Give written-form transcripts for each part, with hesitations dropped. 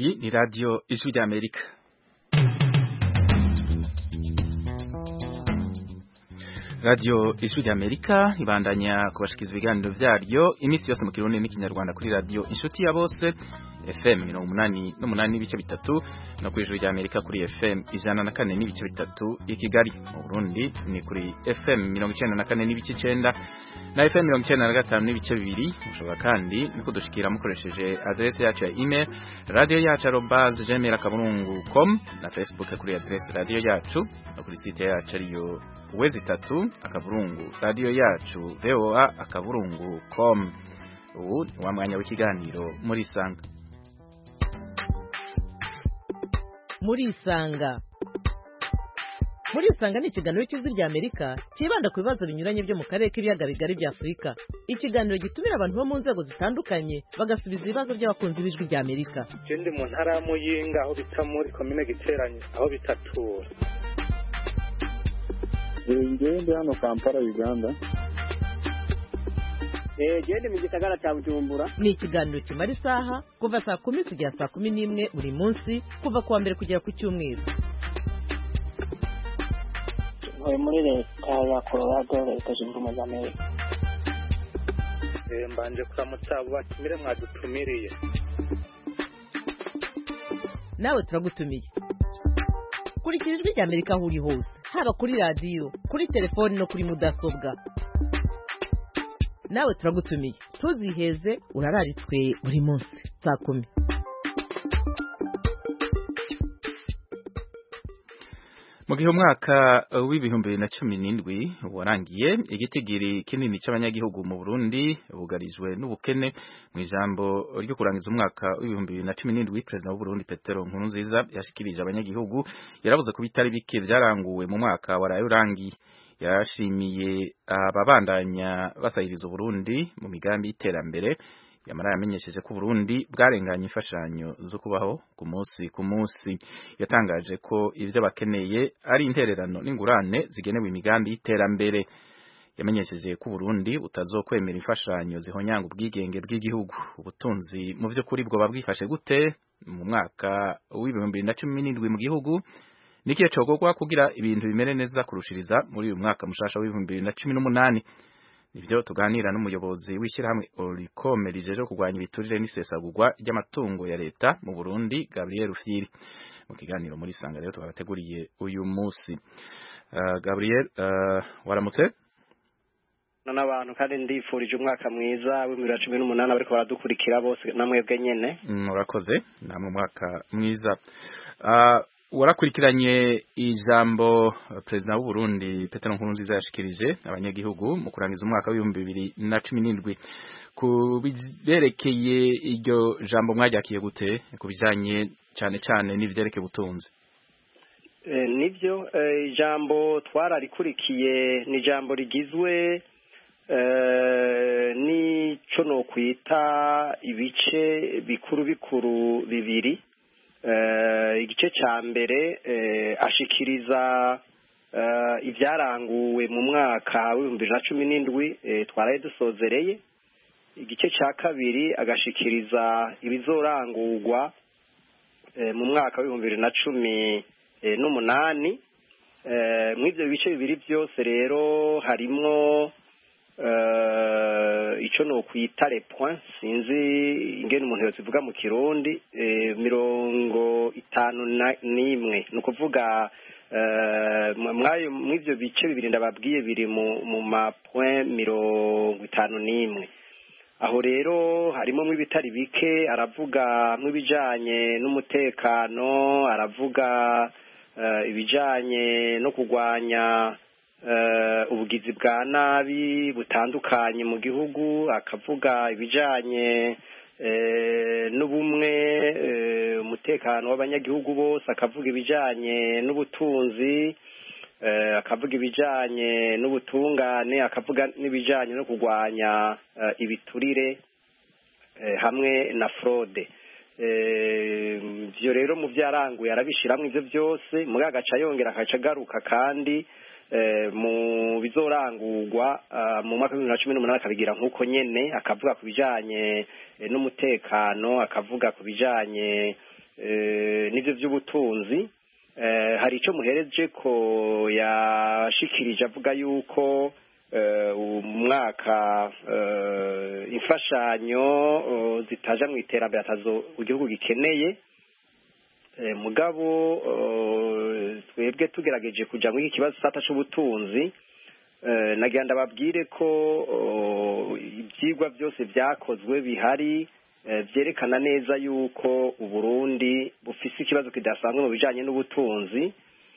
Iyi ni radio Ijwi ry'Amerika. Radio Ijwi ry'Amerika ibandanya kubashikiza ibiganiro vyaryo imisi yose mu Kirundi n'ikinyarwanda kuri radio Inshuti ya bose FM 88 n'ibice bitatu no kuri Ijwi ry'Amerika kuri FM 104 n'ibice bitatu i Kigali. Mu Burundi ni kuri FM 94 n'ibice 9 na FM 95 n'ibice bibiri. Mushobora kandi niko dushikira mukoresheje adresse yacu ya email radio yacu@gmail.com na Facebook kuri adresse radio yacu no kuri site yacu ariyo wezi3 akaburungu radio yacu voa.com. Ubu ni wa mwanya w'ikiganiro muri Sanga. Muri Sanga ni ikiganiro cy'Ijwi ry'Amerika kibanda ku bibazo binyuranye byo mu karere k'ibiyaga bigari bya Afurika. Ikiganiro gitumira abantu bo mu nzego zitandukanye bagasubiza ibibazo by'abakunzi b'Ijwi ry'Amerika. Ndi mu ntara ya Muyinga aho bita muri komine Giteranye aho bitatura. Ngende hano Kampala Uganda. Gende mu gisagara cya Bujumbura. Ni ikiganiro kimara isaha kuva saa 10 kugera saa 11 buri munsi kuva kuwa mbere kugera ku cyumweru. Muri leta ya Colorado leta zunze ubumwe za Amerika. Mbanje kuramutsa abo batumire mwadutumiriye. Nawe turagutumiye. Kurikira Ijwi ry'Amerika aho uri hose, haba kuri radio, kuri telefone no kuri mudasobwa. Nawe turagutumiye. Tuziheze urararitswe buri munsi saa 10. Mu gihe umwaka w'2017 warangiye igitigiri kinini c'abanyagihugu mu Burundi bugarijwe n'ubukene. Mu ijambo ryo kurangiza umwaka w'2017 President w'u Burundi Petero Nkurunziza yashikirije abanyagihugu yaravuze ko bitari bike vyaranguwe mu mwaka waraye urangiye. Yashimiye ababandanya basahiriza Burundi mu migambi y'iterambere. Yamara yamenyesheje ko Burundi bwarenganye imfashanyo zo kubaho ku munsi. Yatangaje ko ivyo bakeneye ari intererano n'ingurane zigenewe imigambi y'iterambere. Yamenyesheje ko Burundi utazokwemera imfashanyo zihonyanga ubwigenge bw'igihugu. Ubutunzi mu vyo kuri bwo babwifashe gute mu mwaka w'2017 mu gihugu? Nikiye cogogwa kugira ibintu bimere neza kurushiriza muri uyu mwaka mushasha w'2018. Nivyo tuganira n'umuyobozi w'ishyirahamwe Oricom rijeje kugwanya ibiturire n'isesagurwa ry'amatungo ya leta mu Burundi Gabriel Rufyiri. Mu kiganiro muri Sanga rero twabateguriye uyu munsi. Gabriel, waramutse? N'abantu kandi ndifurije umwaka mwiza w'2018 bariko baradukurikira bose namwebwe nyene. Murakoze namwe umwaka mwiza. Warakurikiranye ijambo President w'u Burundi Petero Nkurunziza yashikirije abanyagihugu mu kurangiza umwaka w'2017 kubirekeye iryo jambo mwajyakiye gute kubijanye cyane n'ivyerekeye ubutunzi? Nivyo ijambo twararikurikiye ni ijambo rigizwe n'ico no kwita ibice bikuru bibiri. Igice ca mbere ashikiriza ivyaranguwe mu mwaka w'2017 twaraye dusozereye. Igice ca kabiri agashikiriza ibizorangurwa mu mwaka w'2018. Mw'ivyo bice bibiri byose rero harimwo ico no kwita les points sinzi ingene umuntu yozivuga mu Kirundi 51 no kuvuga mw'ivyo bice bibiri ndababwiye biri mu ma point 51. Aho rero harimo mw'ibitari bike aravuga mw'ibijanye n'umutekano, aravuga ibijanye no kugwanya ubugizi bwa nabi butandukanye mu gihugu, akavuga ibijanye n'ubumwe umutekano w'abanyagihugu bose, akavuga ibijanye n'ubutunzi, akavuga ibijanye n'ubutungane, akavuga n'ibijanye no kugwanya ibiturire hamwe na fraude. Ivyo rero mu vyaranguye arabishiramwe ivyo byose muri agaca yongera akaca garuka kandi mu bizorangurwa mu mwaka wa 2018 akabigira nkuko nyene akavuga ku bijanye n'umutekano, akavuga ku bijanye n'ibyo by'ubutunzi hari icyo muhereje ko yashikirije avuga yuko umwaka imfashanyo zitaja mu iterambere atazo igihugu gikeneye mugabo twebwe tugerageje kuja muri iki kibazo sata c'ubutunzi nagira ndababwire ko ibyigwa byose byakozwe bihari byerekana neza yuko Uburundi bufise ikibazo kidasanzwe mu bijanye n'ubutunzi.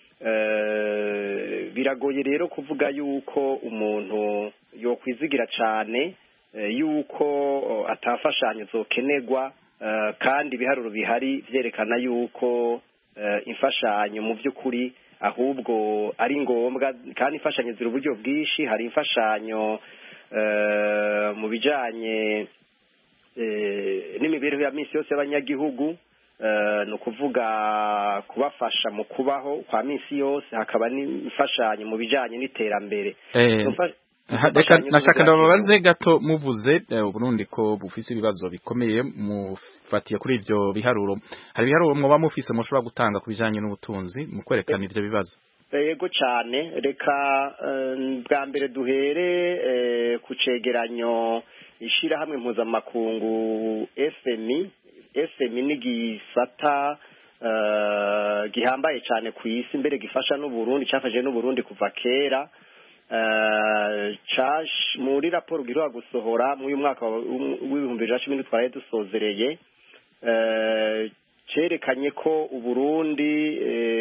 Biragoye rero kuvuga yuko umuntu yokwizigira cane yuko atafashanyo zokenerwa kandi ibiharuro bihari vyerekana yuko imfashanyo mu by'ukuri ahubwo ari ngombwa kandi imfashanyo ziri uburyo bwinshi. Hari imfashanyo mu bijanye n'imibereho ya minsi yose y'abanyagihugu, ni ukuvuga kubafasha mu kubaho kwa minsi yose, hakaba n'imfashanyo mu bijanye n'iterambere. Nashaka ndababaze gato muvuze Burundi ko bufise ibibazo bikomeye mufatiye kuri ivyo biharuro. Hari ibiharuro mwoba mufise mushobora gutanga ku bijanye n'ubutunzi mu kwerekana ivyo bibazo? Yego cyane, reka bwa mbere duhere ku cegeranyo ishirahamwe mpuzamakungu FMI ni gisata gihambaye cyane ku isi, mbere gifasha n'Uburundi, cyafashije n'Uburundi kuva kera. Muri raporo giheruka gusohora mu uyu mwaka w'ibihumbi 2010 twari dusozereye, cerekanye ko Uburundi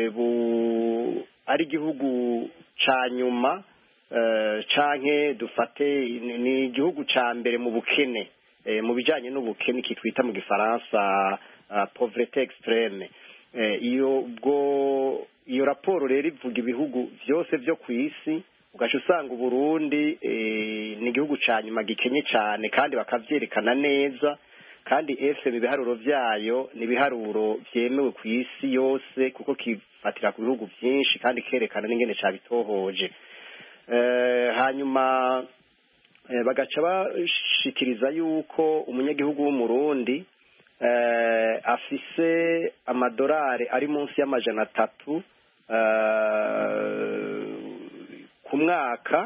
ari igihugu ca nyuma canke dufate ni igihugu ca mbere mu bukene, mu bijanye n'ubukene kitwita mu gifaransa pauvreté extrême. Iyo raporo rero ivuga ibihugu byose byo ku isi, ugaca usanga Uburundi ni igihugu ca nyuma gikenye cyane, kandi bakavyerekana neza. Kandi FM ibiharuro vyayo ni ibiharuro vyemewe ku isi yose, kuko kifatira ku bihugu byinshi kandi kerekana n'ingene cabitohoje. Hanyuma bagaca bashikiriza yuko umunyagihugu w'umurundi afise amadolari ari munsi y'300 ku mwaka,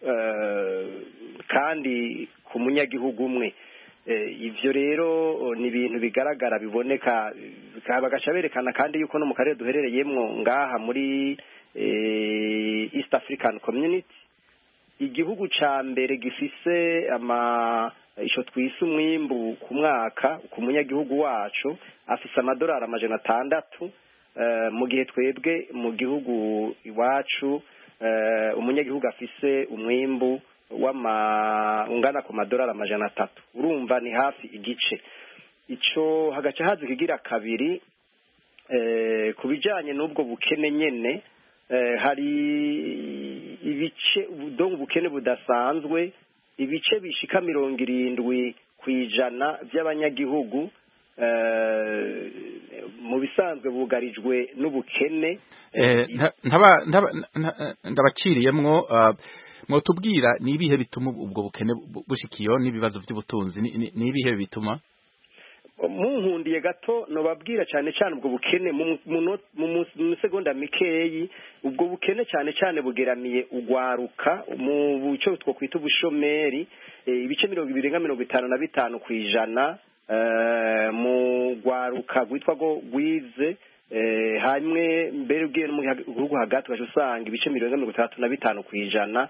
kandi ku munyagihugu umwe. Ivyo rero ni ibintu bigaragara biboneka, bagaca berekana kandi yuko no mu karere duherereyemwo ngaha muri East African Community, igihugu ca mbere gifise ico twise umwimbu ku mwaka ku munyagihugu wacu afise amadolari 600, mu gihe twebwe mu gihugu iwacu umunyagihugu afise umwimbu ungana ku madolari 300. Urumva ni hafi igice. Ico hagaca hazi kigira kabiri ku bijanye n'ubwo bukene nyene. Hari ibice ubukene budasanzwe, ibice bishika 70% by'abanyagihugu mu bisanzwe bugarijwe n'ubukene. Ndabaciriyemwo mwotubwira ni ibihe bituma ubwo bukene bushikiyo n'ibibazo by'ubutunzi, ni ibihe bituma? Munkundiye gato nobabwira cyane cyane ubwo bukene mu segonda mikeyi. Ubwo bukene cyane cyane bugeramiye ugwaruka mu buco twokwita ubushomeri, ibice 255 kwijana mu gwaruka gwitwa go gwize. Hamwe mbere ugiye mu gihugu hagati usanga ibice 35 kwijana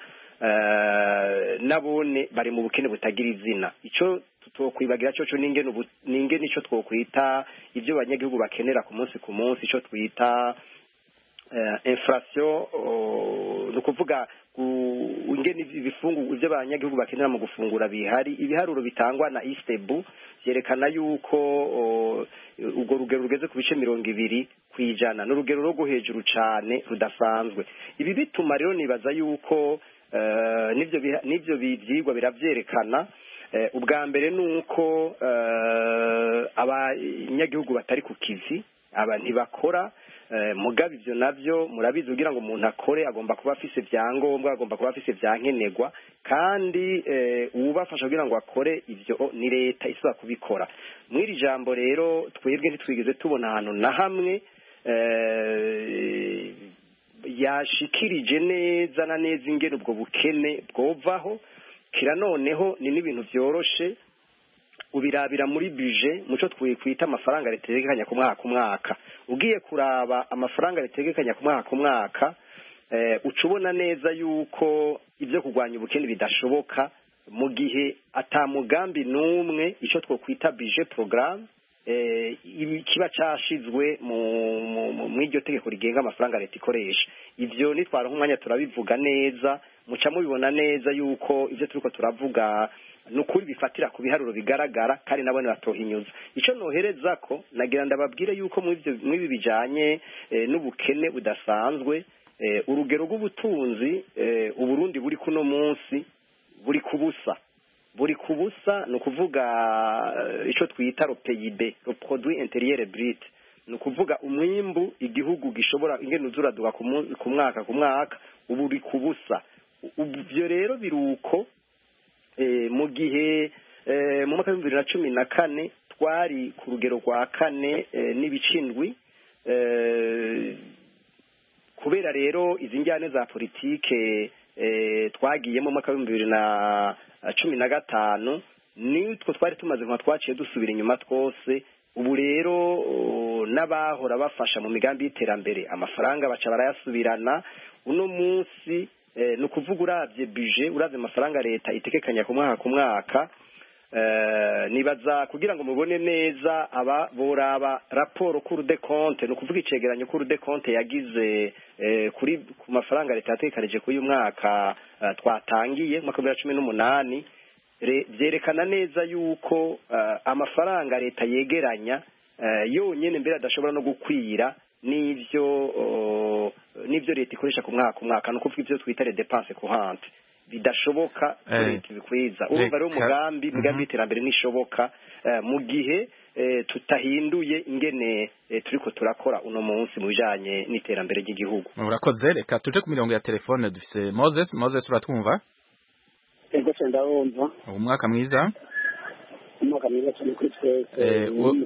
nabone bari mu bukene butagira izina. Ico tutokwibagira cyo ninge nico twokwita ibyo banyagihugu bakenera ku munsi ku munsi, ico twita inflation, nukuvuga ingene ibifungu ivyo banyagihugu bakenera mu gufungura bihari. Ibiharuro bitangwa na Istebu vyerekana yuko ubwo rugero rugeze ku bice 20 kwijana, n'urugero rwo hejuru cane rudasanzwe. Ibi bituma rero nibaza yuko nivyo byigwa biravyerekana. Ubwa mbere nuko abanyagihugu batari ku kivi, aba ntibakora, mugabe ivyo navyo murabizi kugira ngo umuntu akore agomba kuba afise ivyangombwa agomba kuba afise ivyankenerwa kandi uwubafasha kugira ngo akore ivyo ni leta isaba kubikora mw'iri jambo rero twebwe ntitwigeze tubona ahantu na hamwe yashikirije neza na neza ingene ubwo bukene bwovaho kira noneho ni n'ibintu vyoroshe ubirabira muri budget muco twikwita amafaranga ritegekanya ku mwaka ugiye kuraba amafaranga ritegekanya ku mwaka ucubona neza yuko ivyo kugwanya ubukene bidashoboka mu gihe atamugambi numwe ico twokwita budget programme kiba cashizwe mu iryo tegeko rigenga amafaranga leta ikoresha ivyo nitwara nk'umwanya turabivuga neza muca mubibona neza yuko ivyo turiko turavuga nukuri bifatira ku biharuro bigaragara kandi nabone batohinyuza ico nohereza ko nagira ndababwire yuko mwibi bijanye n'ubukene budasanzwe urugero rw'ubutunzi uburundi buri kuno munsi buri kubusa no kuvuga ico twita le PIB le produit intérieur brut no kuvuga umwimbu igihugu gishobora ingene uzuraduka ku mwaka uburi kubusa ubyo rero biruko mu gihe mu mwaka wa 2014 twari ku rugero rwa 4 n'ibicindwi kubera rero izi njyane za politike twagiyemo mu mwaka wa 2015 nitwo twari tumaze nka twaciye dusubira inyuma twose ubu rero n'abahora bafasha mu migambi y'iterambere amafaranga baca barayasubirana uno munsi no kuvuga uravye budget uravye amafaranga leta itekekanya ku mwaka nibaza kugira ngo mubone neza aba boraba raporo cour de compte no kuvuga icegeranyo cour de compte yagize kuri ku mafaranga leta yatekanije kuri uyu mwaka twatangiye mu 2018 byerekana neza yuko amafaranga leta yegeranya yonyene mbere adashobora no gukwira nivyo leta ikoresha ku mwaka no kuvuga ivyo twita les dépenses courantes bidashoboka leta bikwiza urumva rero umugambi y'iterambere nishoboka mu gihe tutahinduye ingene turiko turakora uno munsi mu bijanye n'iterambere ry'igihugu. Urakoze, reka tuje ku mirongo ya telefone dufise Moses uratwumva? Ego ndabumva. Umwaka mwiza. Umwaka mwiza cyane kuri twese.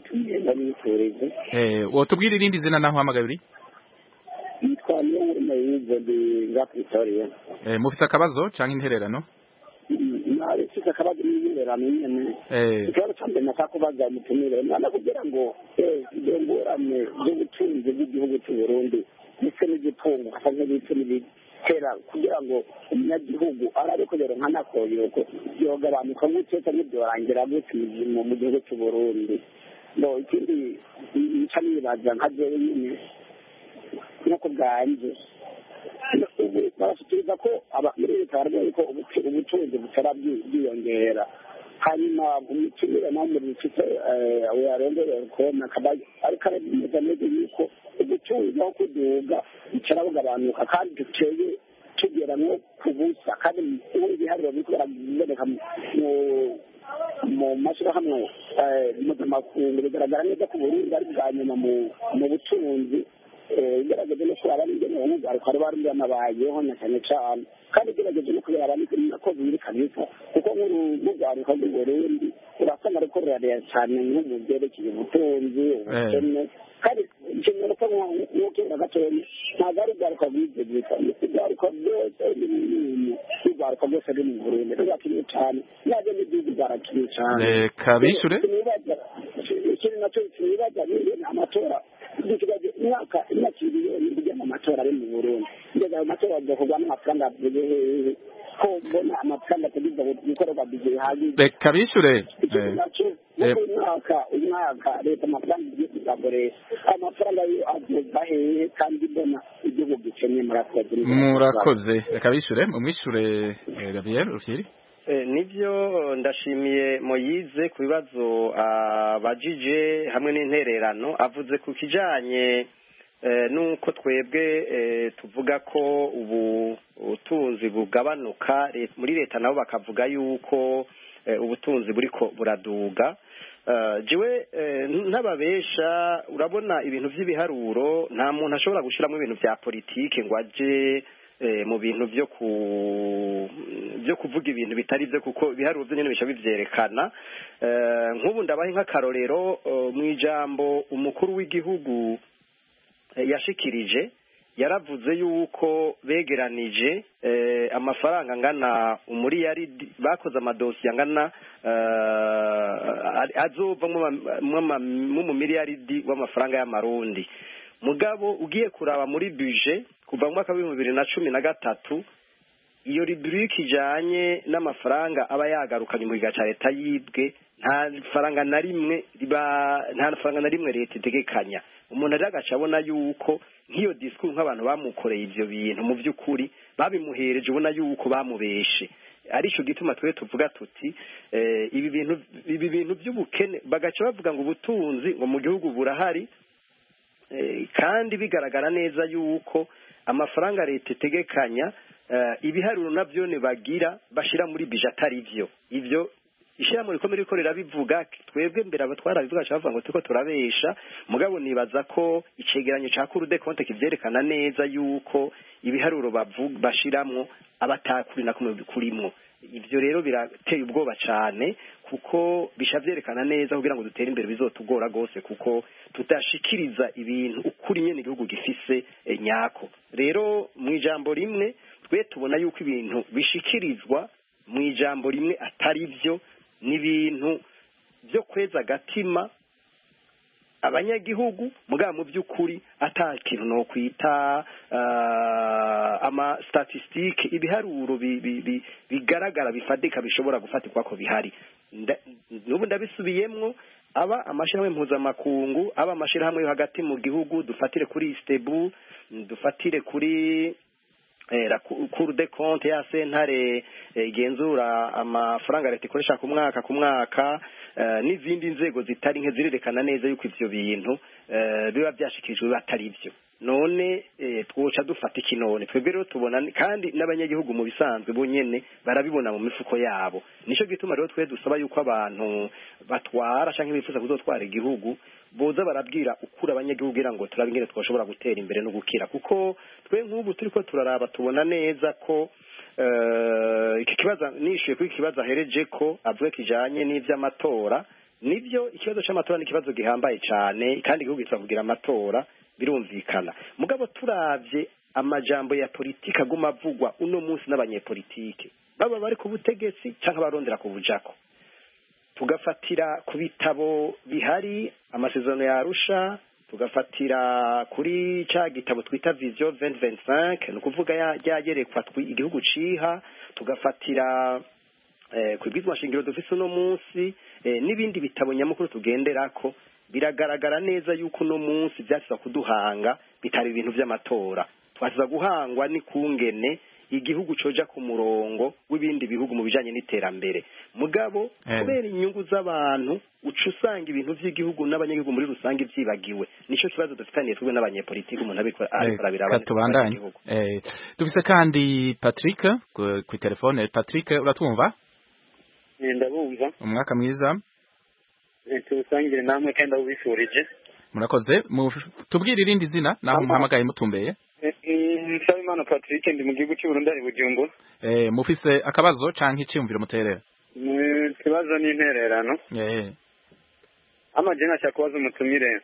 Wotubwira irindi zina naho hamagabiri? Yitwa Niyonkuru de Victoria. Mufise akabazo canke intererano? Mufise akabazo n'intererano nyene. Ikibazo cyane nakakubaza mutumire nana kugira ngo ingorane z'ubutunzi bw'igihugu cy'u Burundi ndetse n'igitungo kandi n'ibitera kugira ngo umunyagihugu arabe ko rero nkanakoyoko yogabanuka guteka n'ibyorangira gutse mu gihugu cy'u Burundi. No ikindi nicanibaza nka jewe nyine nuko bwanje ubu barashikiriza ko muri leta barwaye ko ubutunzi butara bwiyongera hanyuma umukiriya namwe bifite yarondera kubona kabaye ariko arabimeza neza yuko ubutunzi aho kuduga bicara bugabanuka kandi duteye tugera no kubusa kandi ibiharuro biriko biraboneka mu mashyirahamwe mpuzamakungu bigaragara neza ko Burundi ari bwa nyuma mu butunzi igerageje no kuraba n'ingene umugaruka ari bari yanabayeho na cyane cyane kandi igerageje no kuraba niko biri kabisa kuko nk'urugaruka rw'u Burundi urasanga ariko rurarera cyane nko mu byerekeye ubutunzi ubukene kandi ikintu ko n'ukenda gatoya ntabwo ari ugaruka bw'ibyo gusa ugaruka byose ugaruka byose ari mu Burundi rurakeneye cyane naje n'igihugu barakeneye cyane kabishure ikintu nacyo kibaza ni amatora dukibaje imyaka miliyoni bijya mu matora ari mu Burundi ndetse ayo matora azokorwa n'amafaranga avuye ko mbona amafaranga tugize gukorwa bije hagije reka bishure umwaka leta amafaranga igiye kuzakoresha amafaranga yo azoza hehe kandi mbona igihugu gikenye murakoze reka bishure mumwishure Gabriel Rufyiri. Nibyo ndashimiye Moyize ku bibazo abajije hamwe n'intererano avuze ku kijanye nuko twebwe tuvuga ko ubu ubutunzi bugabanuka muri leta nabo bakavuga yuko ubutunzi buriko buraduga jiwe ntababesha urabona ibintu by'ibiharuro nta muntu ashobora gushyiramo ibintu bya politike ngo aje mu bintu byo kuvuga ibintu bitari byo kuko ibiharuro byo nyine bisha bivyerekana nk'ubu ndabahe nk'akarorero mu ijambo umukuru w'igihugu yashikirije yaravuze yuko begeranije amafaranga angana umuriyaridi bakoze amadosiye angana azova mu miliyaridi w'amafaranga y'amarundi mugabo ugiye kuraba muri budget kuva mu mwaka wa 2013 iyo rubrique ijanye n'amafaranga aba yagarukanye mu giga ca leta yibwe nta faranga na rimwe leta itegekanya umuntu ari agaca abona yuko nk'iyo discours nk'abantu bamukoreye ivyo bintu mu by'ukuri babimuhereje ubona yuko bamubeshe arico gituma twe tuvuga tuti ibi bintu by'ubukene bagaca bavuga ngo ubutunzi ngo mu gihugu burahari kandi bigaragara neza yuko amafaranga leta itegekanya ibiharuro navyo ne bagira bashira muri budget atari ivyo ishyirahamwe rikomeye rikorera bivuga twebwe mbere abatwarabivuga bavuga ngo turiko turabesha mugabo nibaza ko icegeranyo ca Cour des comptes kivyerekana neza yuko ibiharuro bashiramwo abatakuri na kumwe kurimwo ivyo rero birateye ubwoba cane kuko bisha vyerekana neza kugira ngo dutere imbere bizotugora gose kuko tudashikiriza ibintu ukuri nyene igihugu gifise nyako rero mu ijambo rimwe twe tubona yuko ibintu bishikirizwa mu ijambo rimwe atari vyo n'ibintu byo kweza gatima abanyagihugu mugabo mu by'ukuri atakintu no kwita ama statistique ibiharuro bigaragara bifadika bishobora gufatirwa ko bihari n'ubu ndabisubiyemwo aba amashirahamwe mpuzamakungu aba amashirahamwe yo hagati mu gihugu dufatire kuri Istebu dufatire kuri la Cour des comptes ya sentare igenzura amafaranga leta ikoresha ku mwaka n'izindi nzego zitari nke zirerekana neza yuko ivyo bintu biba byashikirijwe batari byo none twoca dufata ikinone twebwe rero tubona kandi n'abanyagihugu mu bisanzwe bonyene barabibona mu mifuko yabo nico gituma rero twe dusaba yuko abantu batwara canke bifuza kuzotwara igihugu boza barabwira ukura abanyagihugu kugira ngo turabingire twashobora gutera imbere no gukira kuko twe nk'ubu turiko turaraba tubona neza ko iki kibazo nishuye kuri kibazo ahereje ko avuga kijanye n'ivy'amatora nivyo ikibazo c'amatora ni kibazo gihambaye cane kandi igihugu gitsa kugira amatora birumvikana mugabo turavye amajambo ya politika aguma avugwa uno munsi n'abanyepolitike baba bari ku butegetsi canke barondera ku bujako tugafatira ku bitabo bihari amasezerano ya Arusha tugafatira kuri ca gitabo twita Vision 2025 no kuvuga yagerekwa igihugu ciha tugafatira kwibwizwa shingiro dufise no munsi n'ibindi bitabo nyamukuru tugenderako biragaragara neza yuko no munsi byasiza kuduhanga bitari ibintu by'amatora twasiza guhangwa ni kungene igihugu coja ku murongo w'ibindi bihugu mu bijanye n'iterambere mugabo kubera inyungu z'abantu uca usanga ibintu by'igihugu n'abanyagihugu muri rusange vyibagiwe nico kibazo dufitaniye twebwe n'abanyepolitiki umuntu arabira abandi dufise kandi Patrick ku telefone Patrick uratwumva ndabumva umwaka mwiza tubusangire namwe kandi abubifurije murakoze tubwire irindi zina naho muhamagaye mutumbeye Nsabimana Patrick ndi mu gihugu cy'u Burundi ari Bujumbura mufise akabazo canke iciyumviro muterera ikibazo n'intererano amajena cyakubaza umutumire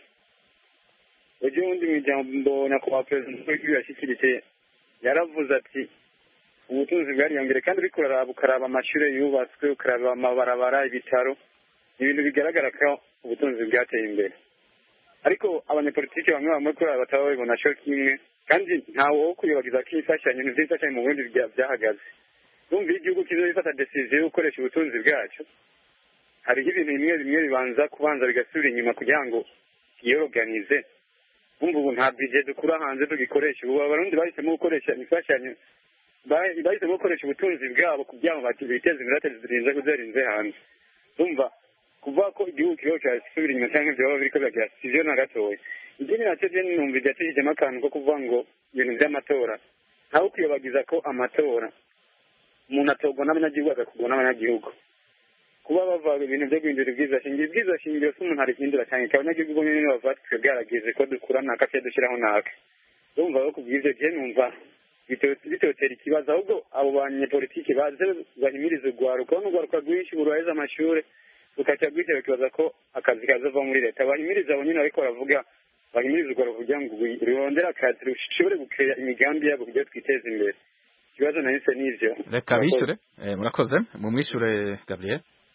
ejo undi mijambo nyakubahwa perezida w'igihugu yashikirije yaravuze ati ubutunzi bwariyongere kandi uriko ukaraba amashure yubatswe ukaraba amabarabara ibitaro ibintu bigaragara ko ubutunzi bwateye imbere ariko abanyepolitiki bamwe bamwe ko bataba babibona cyo kimwe kandi ntawe wo kuyobagiza ko imfashanyo n'imfashanyo mu Burundi byahagaze numva igihugu kizofata decision yo gukoresha ubutunzi bwacu hariho ibintu bimwe bibanza kubanza bigasubira inyuma kugira ngo yiyorganize umva ubu nta budget dukura hanze tugikoresha ubu abarundi bahisemo gukoresha imfashanyo bahisemo gukoresha ubutunzi bwabo kugira ngo biteze imbere zirinze kuzarinze hanze umva kuva ko igihugu kiriho cyasubira inyuma cyangwa ibyo baba biriko biragira sivyo na gatoya ikindi nacyo je numva ivyatishijemo akantu ko kuvuga ngo ibintu vy'amatora ntawe kwiyobagiza ko amatora umuntu atorwa n'abanyagihugu agakugwa n'abanyagihugu kuba bavuga ibintu byo guhindura ibwiza shingiro si umuntu arihindura cyane ikaba abanyagihugu nyine bavuga twe bwaragize ko dukura naka cyo dushyiraho naka urumva ko kubw'ibyo gihe numva bitotera ikibazo ahubwo abo banyepolitiki baze bahimiriza urwaruka n'urwaruka rwinshi buraheza amashuri rukaca rwitera ikibazo ko akazi kazava muri leta bahimiriza abo nyine ariko baravuga bahimiriza urwaruka kugira ngo rurondere akazi rushobore gukora imigambi yabo kugira twiteze imbere ikibazo nahise n'ivyo reka bishure murakoze mu mwishure Gabriel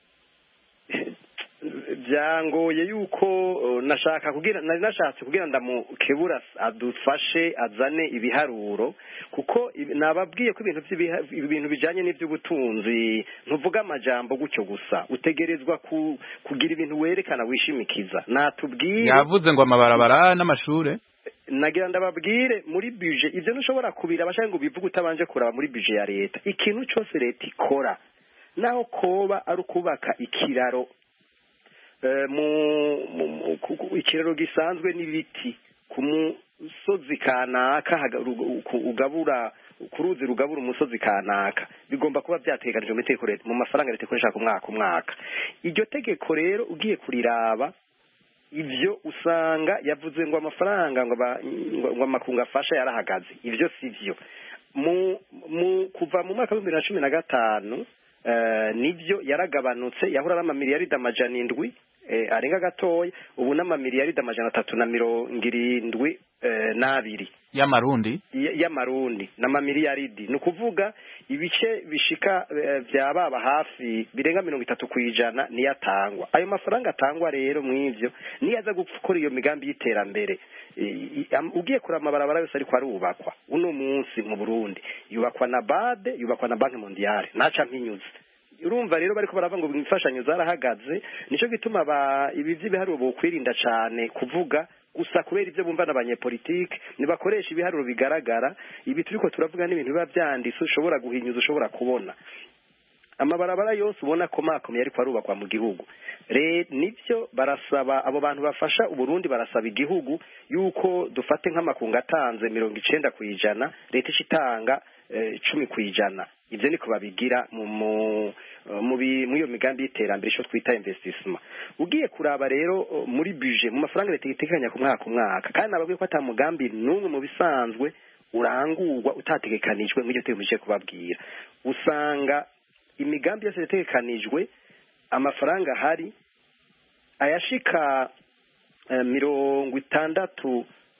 byangoye yuko nari nashatse kugira ndamukebura adufashe azane ibiharuro kuko nababwiye ko ibintu bijanye n'ivy'ubutunzi ntuvuga amajambo gutyo gusa utegerezwa kugira ibintu werekana wishimikiza natubwiye yavuze ngo amabarabara n'amashure nagira ndababwire muri budget ivyo ntushobora kubira abashaka ngo bivuge utabanje kuraba muri budget ya leta ikintu cyose leta ikora naho koba ari ukubaka ikiraro ikiraro gisanzwe n'ibiti ku musozi kanaka ugabura ku ruzi rugabura umusozi kanaka bigomba kuba byateganijwe mu itegeko mu mafaranga leta ikoresha ku mwaka iryo tegeko rero ugiye kuriraba ivyo usanga yavuze ngo amafaranga ngo amakunga afasha yarahagaze ivyo sivyo kuva mu mwaka wa 2015 nivyo yaragabanutse yahura n'amamiliyaridi amajana 7 arenga gatoya ubu n'amamiliyaridi amajana 372 y'amarundi n'amamiliyaridi ni ukuvuga ibice bishika byababa hafi birenga 30% niyo atangwa ayo mafaranga atangwa rero mw'ivyo niyo aza gukora iyo migambi y'iterambere ugiye kura amabarabara yose ariko arubakwa uno munsi mu Burundi yubakwa na BAD yubakwa na Banki Mondiale naca mpinyuze urumva rero bariko baravuga ngo imfashanyo zarahagaze nico gituma ibiharuro bokwirinda cyane kuvuga gusa kubera ivyo bumva n'abanyepolitike nibakoresha ibiharuro bigaragara ibi turiko turavuga n'ibintu biba byanditse ushobora guhinyuza ushobora kubona amabarabara yose ubona ko makomye ariko arubakwa mu gihugu nivyo barasaba abo bantu bafasha Uburundi barasaba igihugu yuko dufate nk'amakunga atanze 90% leta ishitanga 10%. Ivyo niko babigira mu iyo migambi y'iterambere cyo twita investissement. Ugiye kuraba rero muri budget mu mafaranga leta itekanya ku mwaka kandi nababwiye ko ata mugambi n'umwe mu bisanzwe urangurwa utategekanijwe mu gihe tuje kubabwira. Usanga imigambi yose yategekanijwe amafaranga hari ayashika 60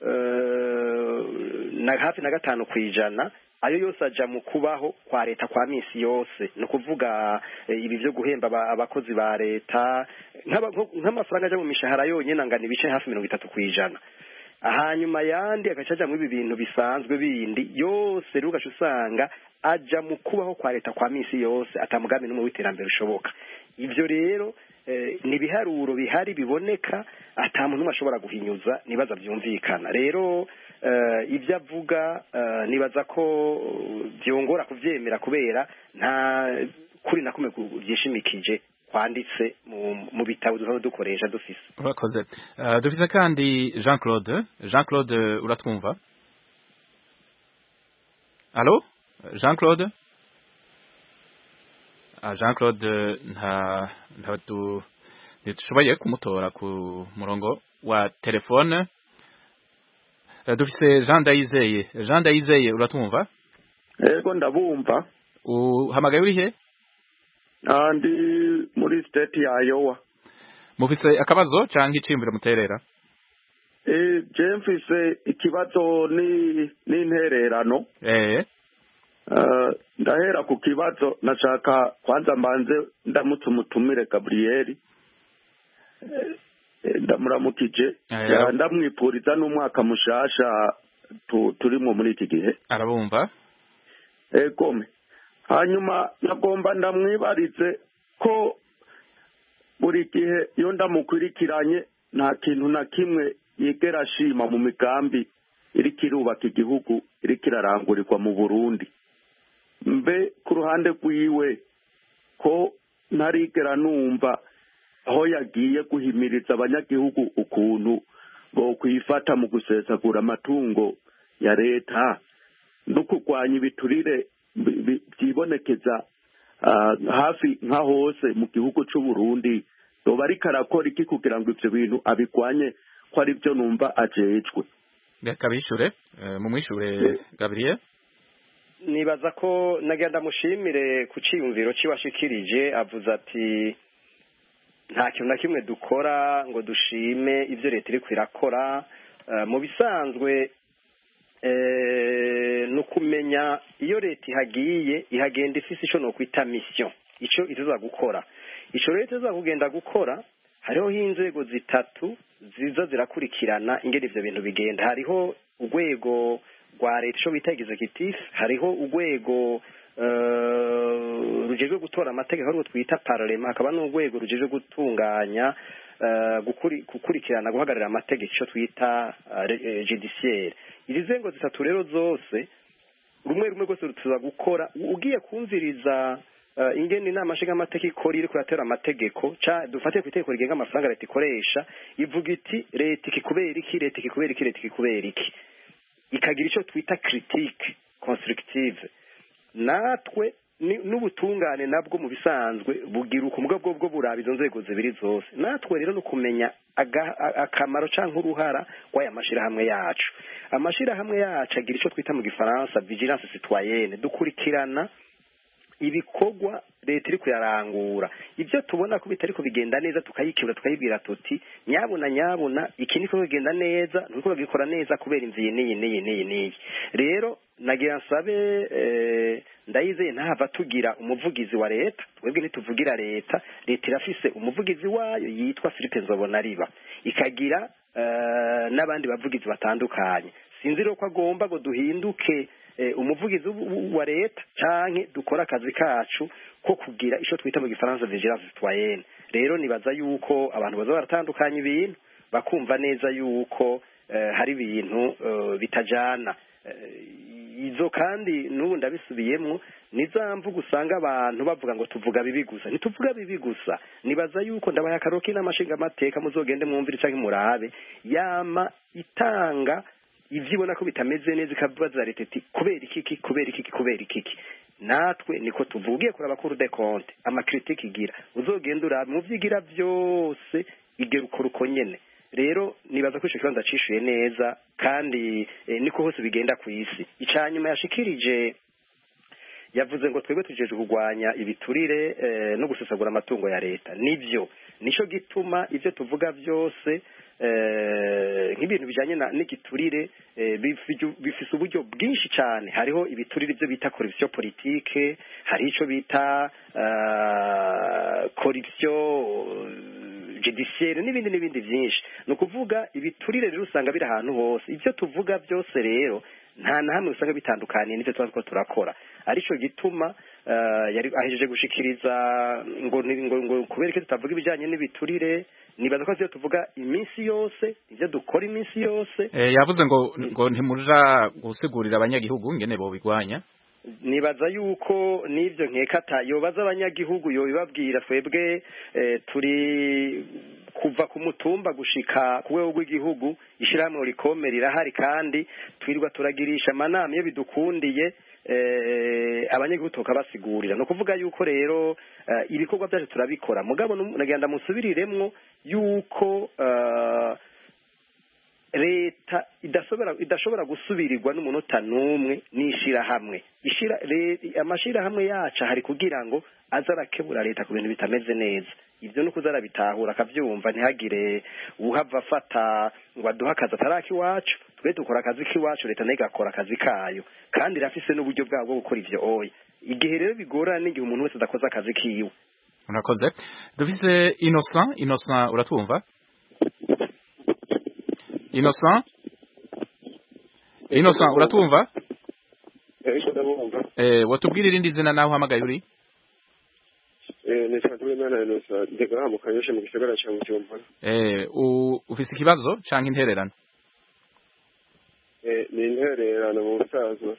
na hafi na 5% ayo yose aja mu kubaho kwa leta kwa misi yose no kuvuga ibi byo guhemba abakozi ba leta nk'amafaranga aja mu mishahara yonyene angana ibice hafi 30%. Hanyuma yandi agacaja mu ibi bintu bisanzwe bindi yose rugasha usanga aja mu kubaho kwa leta kwa misi yose atamugambi n'umwe w'iterambere ushoboka. Ivyo rero ni biharuro bihari biboneka ata muntu ashobora guhinyuza nibaza byumvikana rero ibyo avuga nibaza ko byongora kuvyemera kubera nta kuri nakume byishimikije kwanditse mu bitabo dukoresha dufise. Urakoze. Dufise kandi Jean Claude uratwumva? Allo Jean Claude ntidushoboye kumutora ku murongo wa telefone. Dufise Jean Ndayizeye uratwumva? Yego ndabumva. Uhamagaye uri he? Ndi muri state ya Iowa. Mufise akabazo canke icimbiro muterera? Je mfise ikibazo n'intererano. Ndahera ku kibazo nashaka kwanza mbanze ndamutse umutumire Gabriel. Ndamuramukije ndamwipuriza n'umwaka mushasha turimo muri iki gihe. Arabumva? Egome. Hanyuma nagomba ndamwibarize ko buri gihe iyo ndamukurikiranye nta kintu na kimwe yigera ashima mu migambi iri kirubaka igihugu iri kirarangurirwa mu Burundi. Mbe ku ruhande rwiwe ko ntarigera numva aho yagiye guhimiriza abanyagihugu ukuntu bo kwifata mu gusesagura amatungo ya leta no kurwanya ibiturire byibonekeza hafi nka hose mu gihugu cy'u Burundi yoba ariko arakora iki kugira ngo ivyo bintu abigwanye ko ari byo numva ajejwe. Reka bishure mumwishure Gabriel. Nibaza ko nagenda mushimire ku ciyumviro ciwashikirije avuze ati nta kintu na kimwe dukora ngo dushime ivyo leta iri kwirakora mu bisanzwe no kumenya iyo leta ihagenda ifise ico no kwita mission ico izoza gukora ico leta izoza kugenda gukora hariho inzego zitatu ziza zirakurikirana ingene ivyo bintu bigenda hariho urwego rwa leta ico bita executive hariho urwego rujejwe gutora amategeko ari twita parlement hakaba n'urwego rujejwe gutunganya gukurikirana guhagararira amategeko ico twita judiciaire. Izi nzego zitatu rero zose rumwe rwose rutuza gukora ugiye kumviriza ingene inama nshingamateka ikora iri kuratera amategeko dufatiye ku itegeko rigenga amafaranga leta ikoresha ivuga iti leta ikikubera iki leta ikikubera iki leta ikikubera iki ikagira ico twita critique constructive. Natwe n'ubutungane nabwo mu bisanzwe bugira ukumuga bwo buraba izo nzego zibiri zose. Natwe rero no kumenya akamaro canke uruhara w'aya mashirahamwe yacu. Amashirahamwe yacu agira ico twita mu gifaransa vigilance citoyenne, dukurikirana ibikorwa leta iri kuyarangura. Ibyo tubona ko bitariko bigenda neza tukayikibura tukayibwira tuti nyabuna iki niko bigenda neza nuko bagikora neza kubera imviye niyi. Rero nagira nsabe ndayizeye ntahava tugira umuvugizi wa leta twebwe ntituvugira leta irafise umuvugizi wayo yitwa Philippe Nzobonariba ikagira n'abandi bavugizi batandukanye. Sinzi rero ko agomba ngo duhinduke umuvugizi wa leta canke dukora akazi kacu ko kugira ico twita mu gifaransa vigilance citoyenne. Rero nibaza yuko abantu baza baratandukanya ibintu bakumva neza yuko hari ibintu bitajana izo kandi n'ubu ndabisubiyemwo nizamvuga usanga abantu bavuga ngo tuvuga bibi gusa ntituvuga bibi gusa. Nibaza yuko ndabaye akaroki n'amashinga amateka muzogende mwumvire canke murabe yama itanga ivyibona ko bitameze neza ikabaza leta iti kubera iki natwe niko tuvugiye kuri abakuru de compte amakritike igira uzogenda urabe mu vyigira byose igera ukora uko nyene. Rero nibaza ko ico kibanza cishuye neza kandi niko hose bigenda ku isi. Icanyuma yashikirije yavuze ngo twebwe tujeje kugwanya ibiturire no gusesagura amatungo ya leta. Nivyo nico gituma ivyo tuvuga byose nk'ibintu bijanye n'igiturire bifise uburyo bwinshi cyane. Hariho ibiturire byo bita corruption politique, hari ico bita corruption judiciaire n'ibindi byinshi. No kuvuga ibiturire rero usanga biri ahantu hose. Ivyo tuvuga byose rero nta na hamwe usanga bitandukaniye n'ivyo twako turakora. Arico gituma yari ahejeje gushikiriza ngo kubera ko tutavuga ibijanye n'ibiturire nibaza ko ivyo tuvuga iminsi yose ivyo dukora iminsi yose. Yavuze ngo ntimuja gusigurira abanyagihugu ngene bo bigwanya. Nibaza yuko nivyo nkekata yobaza abanyagihugu yobibabwira twebwe turi kuva ku mutumba gushika ku rwego rw'igihugu ishiramwe rikomera irahari kandi twirwa turagirisha amanama iyo bidukundiye abanyagihugu tukabasigurira. No kuvuga yuko rero ibikorwa byacu turabikora mugabo nagenda musubiriremwo yuko leta idashobora gusubirirwa n'umunota n'umwe n'ishira hamwe amashira hamwe yacu hari kugira ngo azarakebura leta ku bintu bitameze neza. Ivyo nuko zarabitahura akavyumva ntihagire uhava afata ngo aduha akazi ataraki iwacu. Twe dukora akazi k'iwacu leta nayo igakora akazi kayo kandi irafise n'uburyo bwabo bwo gukora ivyo oya. Igihe rero bigorana n'igihe umuntu wese adakoze akazi kiwe. Urakoze. Dufise Innocent uratwumva? Innocent uratwumva? Ndabumva. Watubwira irindi zina naho uhamagaye uri? Nitwa Innocent ndega mu Kanyosha mu gisagara ca Bujumbura. Ufise ikibazo canke intererano? Ni intererano mu busazo.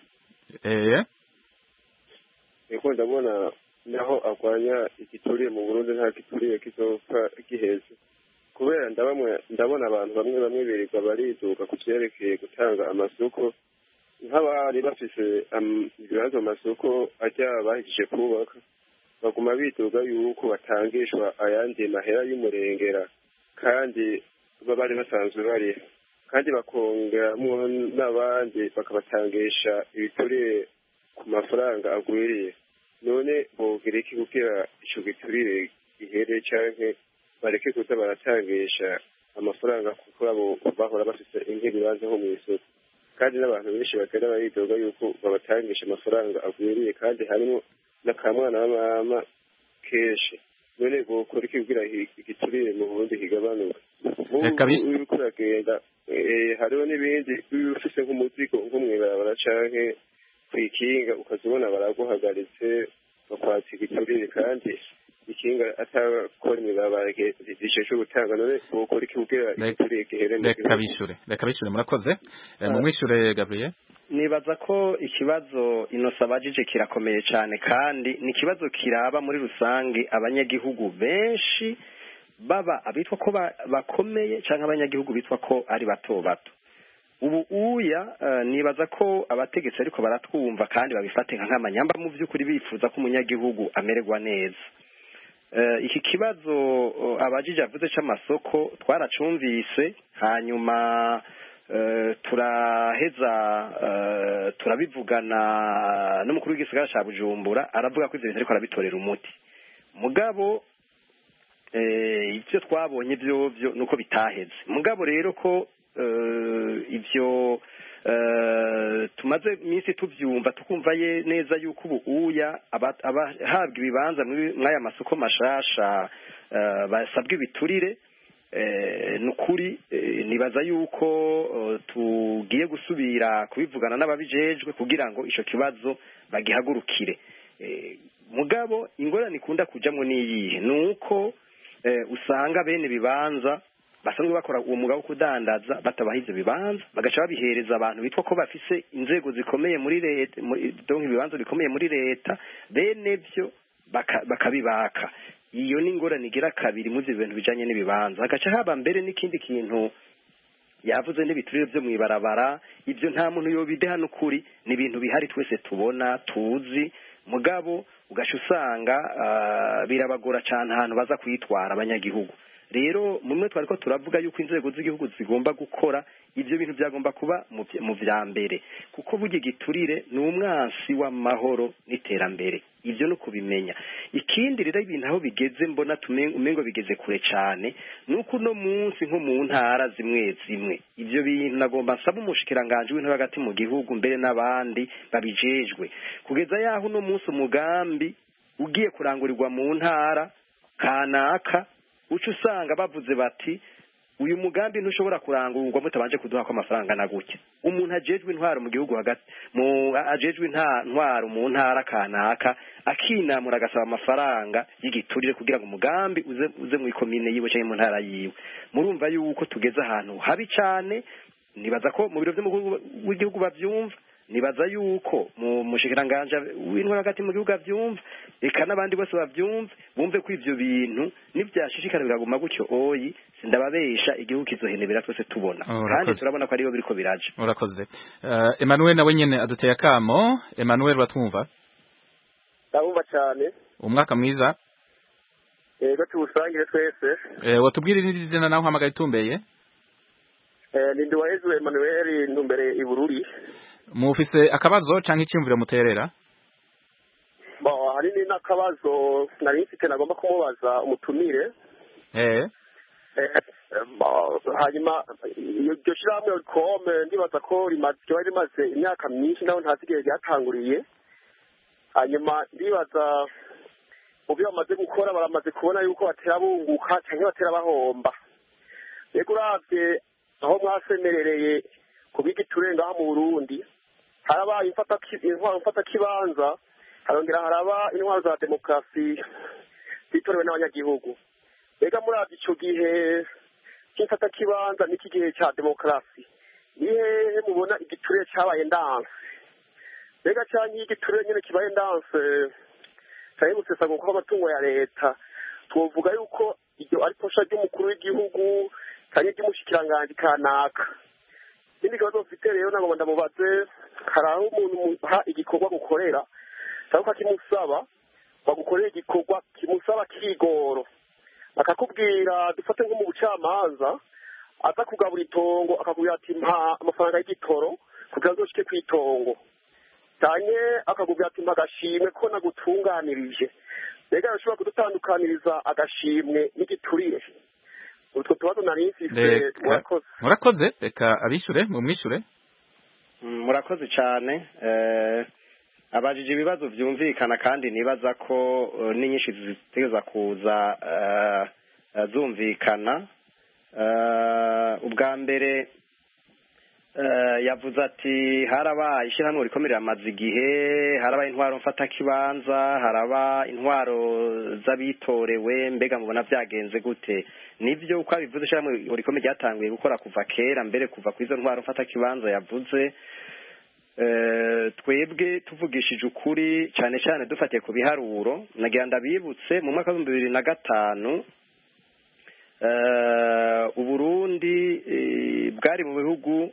Niko ndabona naho agwanya igituriye mu Burundi nta gituriye kizopfa giheze. Kubera ndabona abantu bamwe birirwa bariduka ku vyerekeye gutanga amasoko nk'abari bafise ibibazo amasoko ajya bahishije kubaka baguma bidoga yuko batangishwa ayandi mahera y'umurengera kandi baba bari basanzwe bari kandi bakongeramwo n'abandi bakabatangisha ibiturire ku mafaranga agwiriye none bogira iki kugira ico giturire gihere canke bareke kuza baratangisha amafaranga kuko abo bahora bafite nk'ibibanza nko mu isoko kandi n'abantu benshi batera baridoga yuko babatangisha amafaranga agwiriye kandi harimo n'akamwana w'amama kenshi none bokora iki kugira igiturire mu Burundi kigabanuka uriko uragenda hariho n'ibindi ufise nk'umuzigo nko mw'ibarabara canke kw'ikinga ukazibona baraguhagaritse bakwatsa igiturire kandi ikinga atakora imibabara gisheje gutanga none bokora iki kugira igiturire gihere reka bishure murakoze mu mwishure Gabriel nibaza ko ikibazo Innocent abajije kirakomeye cyane kandi ni ikibazo kiraba muri rusange abanyagihugu benshi baba abitwa ko bakomeye cyangwa abanyagihugu bitwa ko ari bato bato ubu nibaza ko abategetsi ariko baratwumva kandi babifate nk'amanyamba mu by'ukuri bifuza ko umunyagihugu amererwa neza iki kibazo abajije avuze cy'amasoko twaracumvise hanyuma turaheza turabivugana n'umukuru w'igisagara cya Bujumbura aravuga ko ivyo bintu ariko arabitorera umuti mugabo ivyo twabonye byo nuko bitaheze mugabo rero ko ivyo tumaze iminsi tuvyumva tukumva neza yuko ubu abahabwa ibibanza mw'aya masoko mashasha basabwa ibiturire nukuri nibaza yuko tugiye gusubira kubivugana n'ababijejwe kugira ngo ico kibazo bagihagurukire mugabo ingorane ikunda kujamwo niyihe nuko usanga bene bibanza basanzwe bakora uwo mugabo kudandaza batabaha ivyo bibanza bagaca babihereza abantu bitwa ko bafise inzego zikomeye muri leta donc ibibanza bikomeye muri leta bene byo bakabibaka iyo ni ingorane igira kabiri mu bintu bijanye n'ibibanza hagaca haba mbere n'ikindi kintu yavuze n'ibiturire byo mw'ibarabara ibyo nta muntu yobideha n'ukuri ni ibintu bihari twese tubona tuzi mugabo ugaca usanga birabagora cyane ahantu baza kwitwara abanyagihugu rero mumwe twariko turavuga yuko inzego z'igihugu zigomba gukora ivyo bintu byagomba kuba mu vya mbere kuko burya igiturire ni umwansi w'amahoro n'iterambere ivyo no kubimenya ikindi rero ibintu aho bigeze mbona umengo bigeze kure cyane nuko no munsi nko mu ntara zimwe zimwe ivyo bintu nagomba nsaba umushikiranganje w'intara hagati mu gihugu mbere n'abandi babijejwe kugeza yaho no munsi umugambi ugiye kurangurirwa mu ntara kanaka uca usanga bavuze bati uyu mugambi ntushobora kurangurwa mutabanje kuduha ko amafaranga na gutya umuntu ajejwe intwaro mu gihugu hagati ajejwe intwaro mu ntara kanaka akinamura agasaba amafaranga y'igiturire kugira ngo umugambi uze mu ikomine yiwe cyangwa mu ntara yiwe murumva yuko tugeze ahantu habi cyane nibaza ko mu biro by'umukuru w'igihugu bavyumva nibaza yuko mu mushikiranganje w'intwaro hagati mu gihugu avyumva eka n'abandi bose bavyumva bumve ko ivyo bintu nivyashishikara biraguma gutyo oyi sindababesha igihugu kizohenebera twese tubona kandi turabona ko ariyo biriko biraje urakoze Emmanuel nawe nyene aduteye akamo Emmanuel batwumva ndabumva cyane umwaka mwiza yego tuwusangire twese watubwira n'izina naho hamagaye tumbeye ndi Nduwayezu Emmanuel ntumbere i Bururi mufise akabazo canke icyumviro muterera hari n'akabazo nari mfite nagomba kumubaza umutumire hanyuma iryo shirahamwe kome ndibaza ko rimaze imyaka myinshi naho ntazi igihe ryatanguriye hanyuma ndibaza mu byo bamaze gukora baramaze kubona yuko batera bunguka cyangwa batera bahomba rero uravye aho mwasemerereye kubigiture ngaha mu Burundi harabaye intwaro mfata kibanza harongera haraba intwaro za demokarasi zitorewe n'abanyagihugu mbega muravye ico gihe cy'imfata kibanza n'iki gihe ca demokarasi ni hehe mubona igiture cabaye ndanse mbega canke igiture nyene kibaye ndanse cyane gusesagurwa kw'amatungo ya leta twovuga yuko iryo ari posha ry'umukuru w'igihugu kandi ry'umushikiranganje kanaka ikindi kibazo mfite rero nagomba ndamubaze hari aho umuntu ha igikorwa gukorera cyangwa akimusaba bagukorera igikorwa kimusaba kigoro akakubwira dufate nko mu bucamanza aza kugabura itongo akakubwira ati mpa amafaranga y'igitoro kugira ngo ushike kw'itongo cyane akakubwira ati mpa agashimwe ko nagutunganirije mbega arashobora kudutandukaniriza agashimwe n'igiturire utwo tubazo nari mfise murakoze reka abishure mumwishure murakoze cyane abajije ibibazo byumvikana kandi nibaza ko n'inyinshi zitegereza kuza zumvikana ubwa mbere yavuze ati harabaye ishyirahamwe rikomerera amaze igihe harabaye intwaro mfatakibanza haraba intwaro z'abitorewe mbega mubona byagenze gute nibyo uko abivuze ishyirahamwe rikomeye ryatanguye gukora kuva kera mbere kuva ku izo ntwaro mfatakibanza yavuze twebwe tuvugishije ukuri cyane cyane dufatiye ku biharuro nagira ndabibutse mu mwaka w'ibihumbi 2005 Uburundi bwari mu bihugu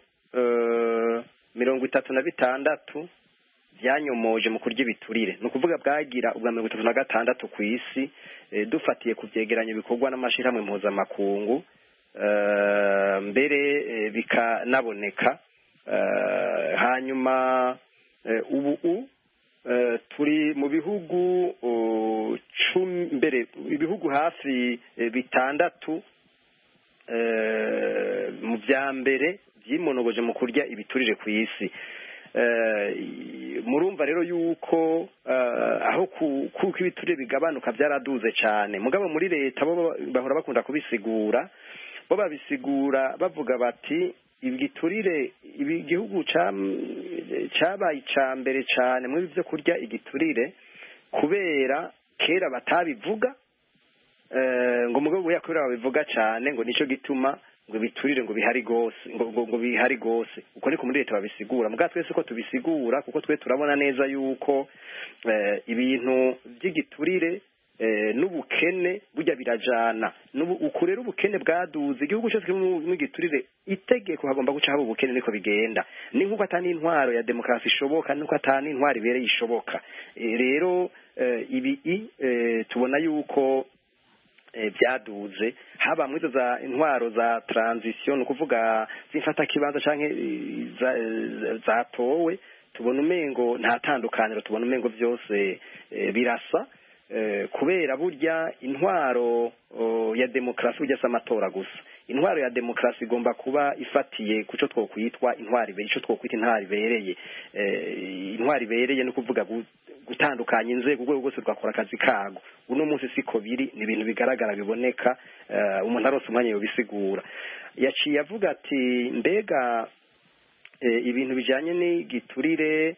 36 byanyomoje mu kurya ibiturire ni ukuvuga bwagira ubwa 36 ku isi dufatiye ku byegeranyo bikorwa n'amashirahamwe mpuzamakungu mbere bikanaboneka hanyuma ubu turi mu bihugu mbere ibihugu hafi 6 mu bya mbere byimonogoje mu kurya ibiturire ku isi murumva rero yuko aho kuko ibiturire bigabanuka byaraduze cyane mugabo muri leta bo bahora bakunda kubisigura bo babisigura bavuga bati igiturire igihugu cyabaye icambere cyane muri byo kurya igiturire kubera kera batabivuga ngo mugabo yakorera babivuga cyane ngo nico gituma ngo biturire ngo bihari gose ngo bihari gose uko niko muri leta babisigura mugabo twese ko tubisigura kuko twe turabona neza yuko ibintu by'igiturire n'ubukene burya birajana ukurera ubukene bwaduze igihugu cyose mu giturire itegeko hagomba guca haba ubukene niko bigenda ni nkuko atani intwaro ya demokarasi ishoboka nuko atani intwaro ibereye ishoboka rero ibi tubona yuko byaduze haba muri za intwaro za transition ukuvuga zifata kibanza canke zatowe tubona umengo nta tandukaniro tubona umengo byose birasa kubera burya intwaro ya demokarasi burya s'amatora gusa intwaro ya demokarasi igomba kuba ifatiye kuco twokwitwa intwari ibereye ico twokwita intwari ibereye intwari ibereye no kuvuga gutandukanya inzego urwego rwose rwakora akazi kago uno munsi siko biri ni ibintu bigaragara biboneka umuntu arose umwanya yobisigura yaciye avuga ati mbega ibintu bijanye n'igiturire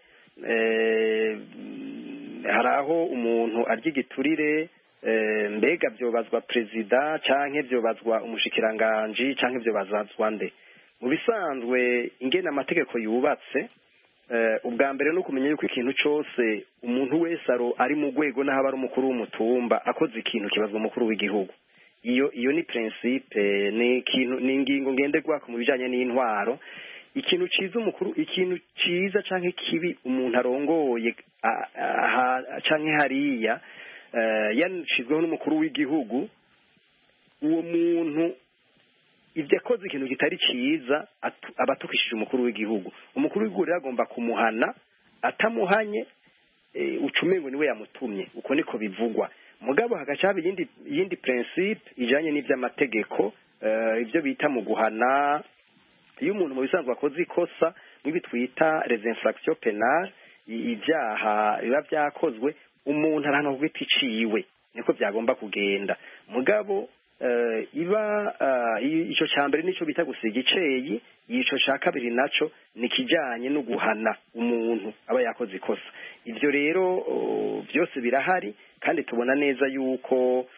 hari aho umuntu arya igiturire mbega byobazwa perezida canke byobazwa umushikiranganji canke byobazwa nde mu bisanzwe ingene amategeko yubatse ubwa mbere no kumenya yuko ikintu cyose umuntu wese ari mu rwego n'aho ari umukuru w'umutumba akoze ikintu kibazwa umukuru w'igihugu iyo ni principe ni ingingo ngenderwako mu bijanye n'intwaro ikintu ciza umukuru ikintu ciza canke kibi umuntu arongoye canke hariya yanshizweho n'umukuru w'igihugu uwo muntu ibyo akoze ikintu kitari ciza abatukishije umukuru w'igihugu umukuru w'igihugu rero agomba kumuhana atamuhanye ucumengo niwe yamutumye uko niko bivugwa mugabo hagacaba yindi principe ijanye n'ivy'amategeko ibyo bita mu guhana iyo umuntu mu bisanzwe akoze ikosa nk'ibi twita les infractions pénales ibyaha biba byakozwe umuntu arahana ku giti ciwe niko byagomba kugenda mugabo iba ico cambere nico bita gusiga iceyi ico ca kabiri naco nikijanye no guhana umuntu aba yakoze ikosa ivyo rero byose birahari kandi tubona neza yuko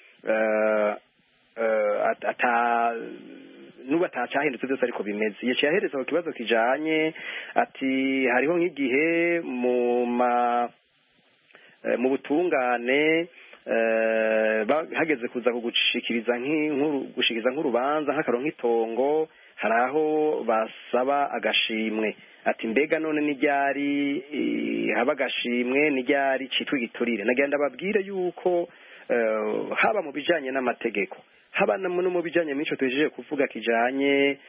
nuba atacahindutse byose ariko bimeze yaciye ahereza ku kibazo kijanye ati hariho nk'igihe mu butungane hageze kuza kugushikiriza nk'urubanza nk'akaro nk'itongo hari aho basaba agashimwe ati mbega none n'iryari haba agashimwe n'iryari citwa igiturire nagenda babwire yuko haba mu bijanye n'amategeko haba no mu bijanye n'ico tujeje kuvuga kijanye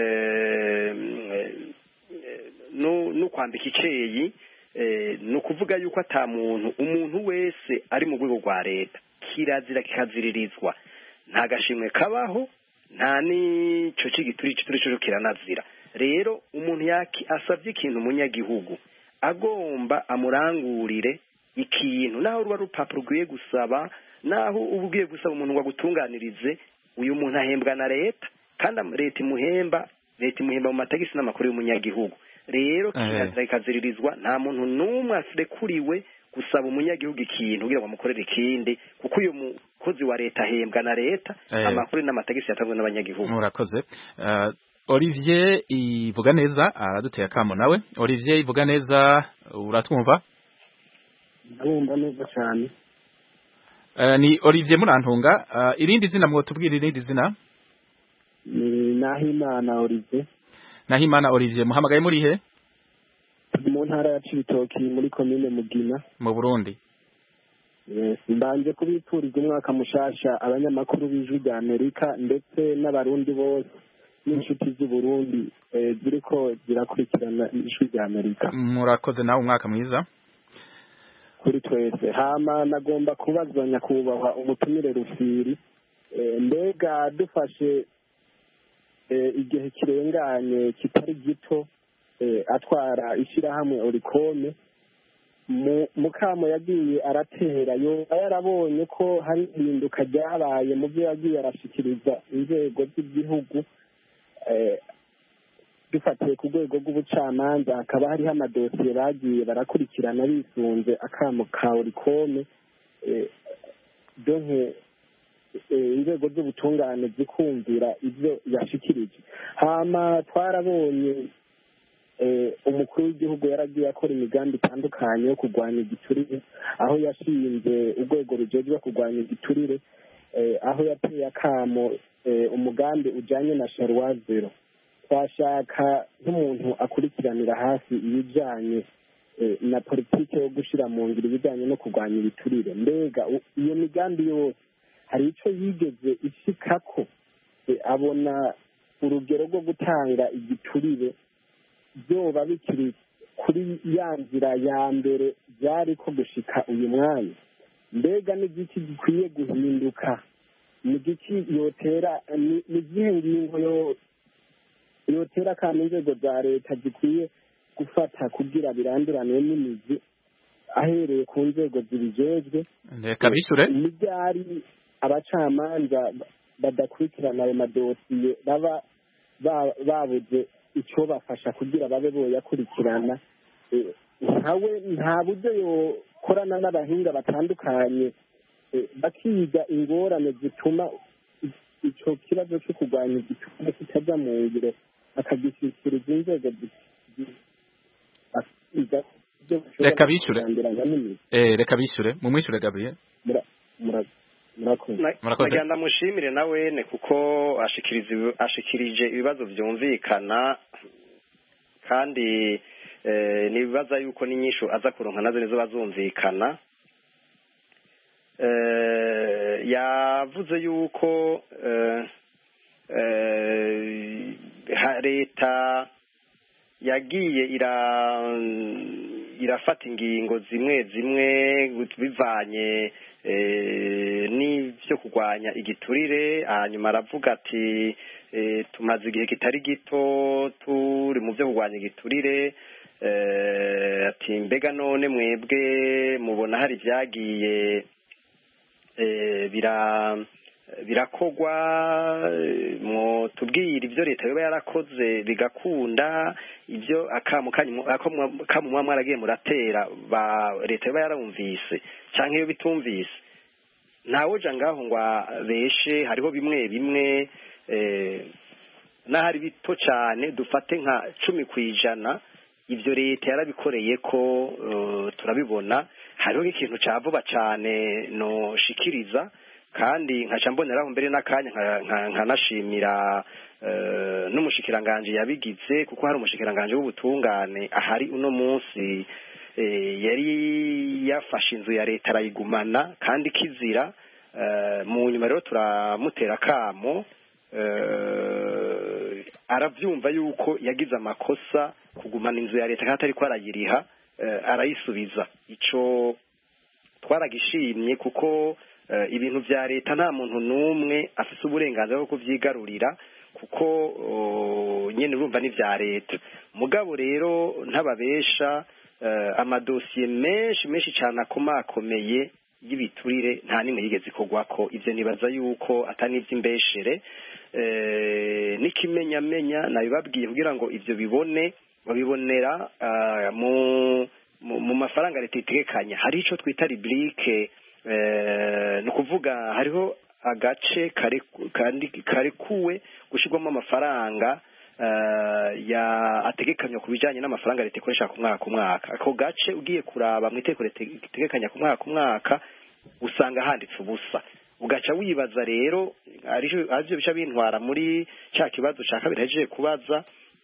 no kwambika iceyi no kuvuga yuko ata umuntu wese ari mu rwego rwa leta kirazira kikaziririzwa nta gashimwe kabaho nta n'ico c'igiturire cyo kiranazira rero umuntu asabye ikintu umunyagihugu agomba amurangurire ikintu naho ruba rupapuro rwiye gusaba naho uba ugiye gusaba umuntu ngo agutunganirize uyu muntu ahembwa na leta kandi leta imuhemba mu matagisi n'amakuru y'umunyagihugu rero kirazira ikaziririzwa nta muntu n'umwe arekuriwe gusaba umunyagihugu ikintu kugira ngo amukorere ikindi kuko uyu mukozi wa leta ahembwa na leta amakuru n'amatagisi yatanzwe n'abanyagihugu. Murakoze. Olivier ivuga neza araduteye akamo nawe. Olivier ivuga neza uratwumva? Ndumva neza cyane. Ni Olivier Murantunga. Irindi zina mwotubwira irindi zina? Ni Nahimana Olivier. Nahimana Olivier muhamagaye muri he? Mu ntara ya Cibitoki muri commune Mugina mu Burundi. Mbanje kubipfuriza umwaka mushasha abanyamakuru b'Ijwi rya Amerika ndetse n'abarundi bose n'inshuti z'u Burundi ziriko zirakurikirana Ijwi rya Amerika. Murakoze nawe umwaka mwiza. Kuri twese hama nagomba kubaza nyakubahwa umutumire Rufiri mbega dufashe igihe kirenganye kitari gito atwara ishyirahamwe Oricome mukamo yagiye aratera yoba yarabonye ko hari ihinduka ryabaye mu byo yagiye arashikiriza inzego z'igihugu dufatiye ku rwego rw'ubucamanza hakaba hariho amadosiye bagiye barakurikirana bisunze akamo ka Oricome donke inzego z'ubutungane zikumvira ibyo yashikirije hama twarabonye umukuru w'igihugu yaragiye akora imigambi itandukanye yo kurwanya igiturire aho yashinze urwego rujejwe kurwanya igiturire aho yateye akamo umugambi ujanye na Sharwa Zero twashaka nk'umuntu akurikiranira hafi ibijanye na politike yo gushira mu ngiro ibijanye no kurwanya ibiturire mbega iyo migambi yose hari ico yigeze ishikako abona urugero rwo gutanga igiturire byoba bikiri kuri ya nzira ya mbere byari ko gushika uyu mwanya mbega n'igiki gikwiye guhinduka n'igiki yotera n'igihe ngingo yotera kandi inzego za leta zikwiye gufata kugira biranduranwe n'imizi ahereye ku nzego zibijejwe reka bishure n'ibyari abacamanza badakurikirana ayo madosiye baba babuze icyo bafasha kugira babe boyakurikirana ntawe nta buryo yokorana n'abahinga batandukanye bakiga ingorane zituma icyo kibazo cyo kurwanya igiturire kitajya mu ngiro akagishyikiriza inzego reka bishure reka bishure mumwishure Gabriel murakoze ndamushimire nawene kuko ashikirije ibibazo byumvikana kandi nibaza yuko n'inyishu aza kuronka nazo nizo bazumvikana yavuze yuko leta yagiye irafata ingingo zimwe zimwe bivanye n'ibyo kurwanya igiturire hanyuma aravuga ati tumaze igihe kitari gito turi mu byo kurwanya igiturire ati mbega none mwebwe mubona hari ibyagiye birakogwa tubwire ibyo leta yoba yarakoze bigakunda ibyo akamu mwaragiye muratera leta yoba yarumvise cyangwa iyo bitumvise ntawoja ngaho ngo beshe hariho bimwe bimwe n'ahari bito cyane dufate nka 10% ibyo leta yarabikoreye ko turabibona hariho nk'ikintu cya vuba cyane no shikiriza kandi nkaca mboneraho mbere n'akanya nkanashimira n'umushikiranganje yabigize kuko hari umushikiranganje w'ubutungane ahari uno munsi yari yafashe inzu ya leta arayigumana kandi kizira mu nyuma rero turamutera kamo arabyumva yuko yagize amakosa kugumana inzu ya leta kandi atari ko arayiriha arayisubiza ico twaragishimye kuko ibintu vya leta nta muntu numwe afise uburenganzira bwo kuvyigarurira kuko nyene urumva ni vya leta mugabo rero ntababesha amadosiye menshi cyane akomakomeye y'ibiturire nta nimwe yigeze ikorwako ivyo nibaza yuko atani ivy'imbeshere n'ikimenyamenya nabibabwiye kugira ngo ivyo bibone babibonera mu mafaranga leta itegekanya hari ico twita rubrique ni ukuvuga hariho agace karekuwe gushirwamo amafaranga ategekanywa ku bijyanye n'amafaranga leta ikoresha ku mwaka ako gace ugiye kuraba mu itegeko ritegekanya ku mwaka usanga handitse ubusa ugaca wibaza rero arivyo bica bintwara muri cya kibazo cya kabiri hejeje kubaza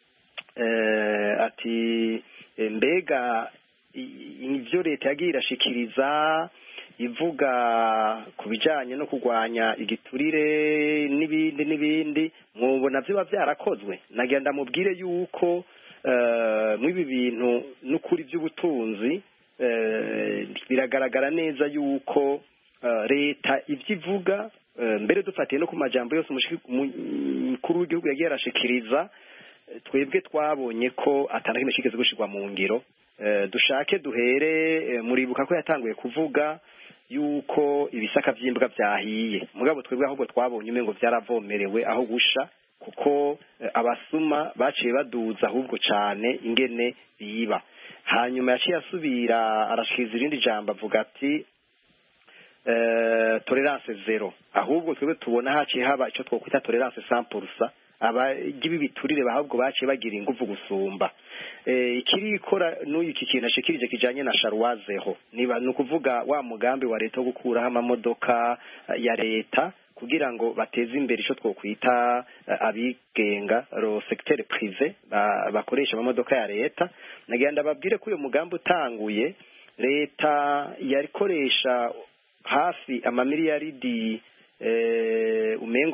ati mbega ivyo leta yagiye irashikiriza ivuga ku bijyanye no kurwanya igiturire n'ibindi mwubona biba byarakozwe nagira ndamubwire yuko mw'ibi bintu n'ukuri by'ubutunzi biragaragara neza yuko leta ibyo ivuga mbere dufatiye no ku majambo yose umukuru w'igihugu yagiye arashikiriza twebwe twabonye ko atanakimwe kigeze gushirwa mu ngiro dushake duhere muribuka ko yatanguye kuvuga yuko ibisaka vy'imbwa vyahiye mugabo twebwe ahubwo twabonye umengo vyaravomerewe aho gusha kuko abasuma baciye baduza ahubwo cane ingene biba hanyuma yaciye asubira arashikiriza irindi jambo avuga ati tolerance zero ahubwo twebwe tubona haciye haba ico twokwita tolerance 100% abagibi biturire bahabwo baciye bagira ingufu gusumba ikirikora n'uyu kintu ashikirije kijanye na Sharwazeho niba nukuvuga wa mugambi wa leta wo gukuraho amamodoka ya leta kugira ngo bateze imbere ico twokwita abigenga ro secteur privé bakoresha amamodoka ya leta nagenda babwire ko uyo mugambi utanguye leta yarikoresha hafi amamiliyaridi umengo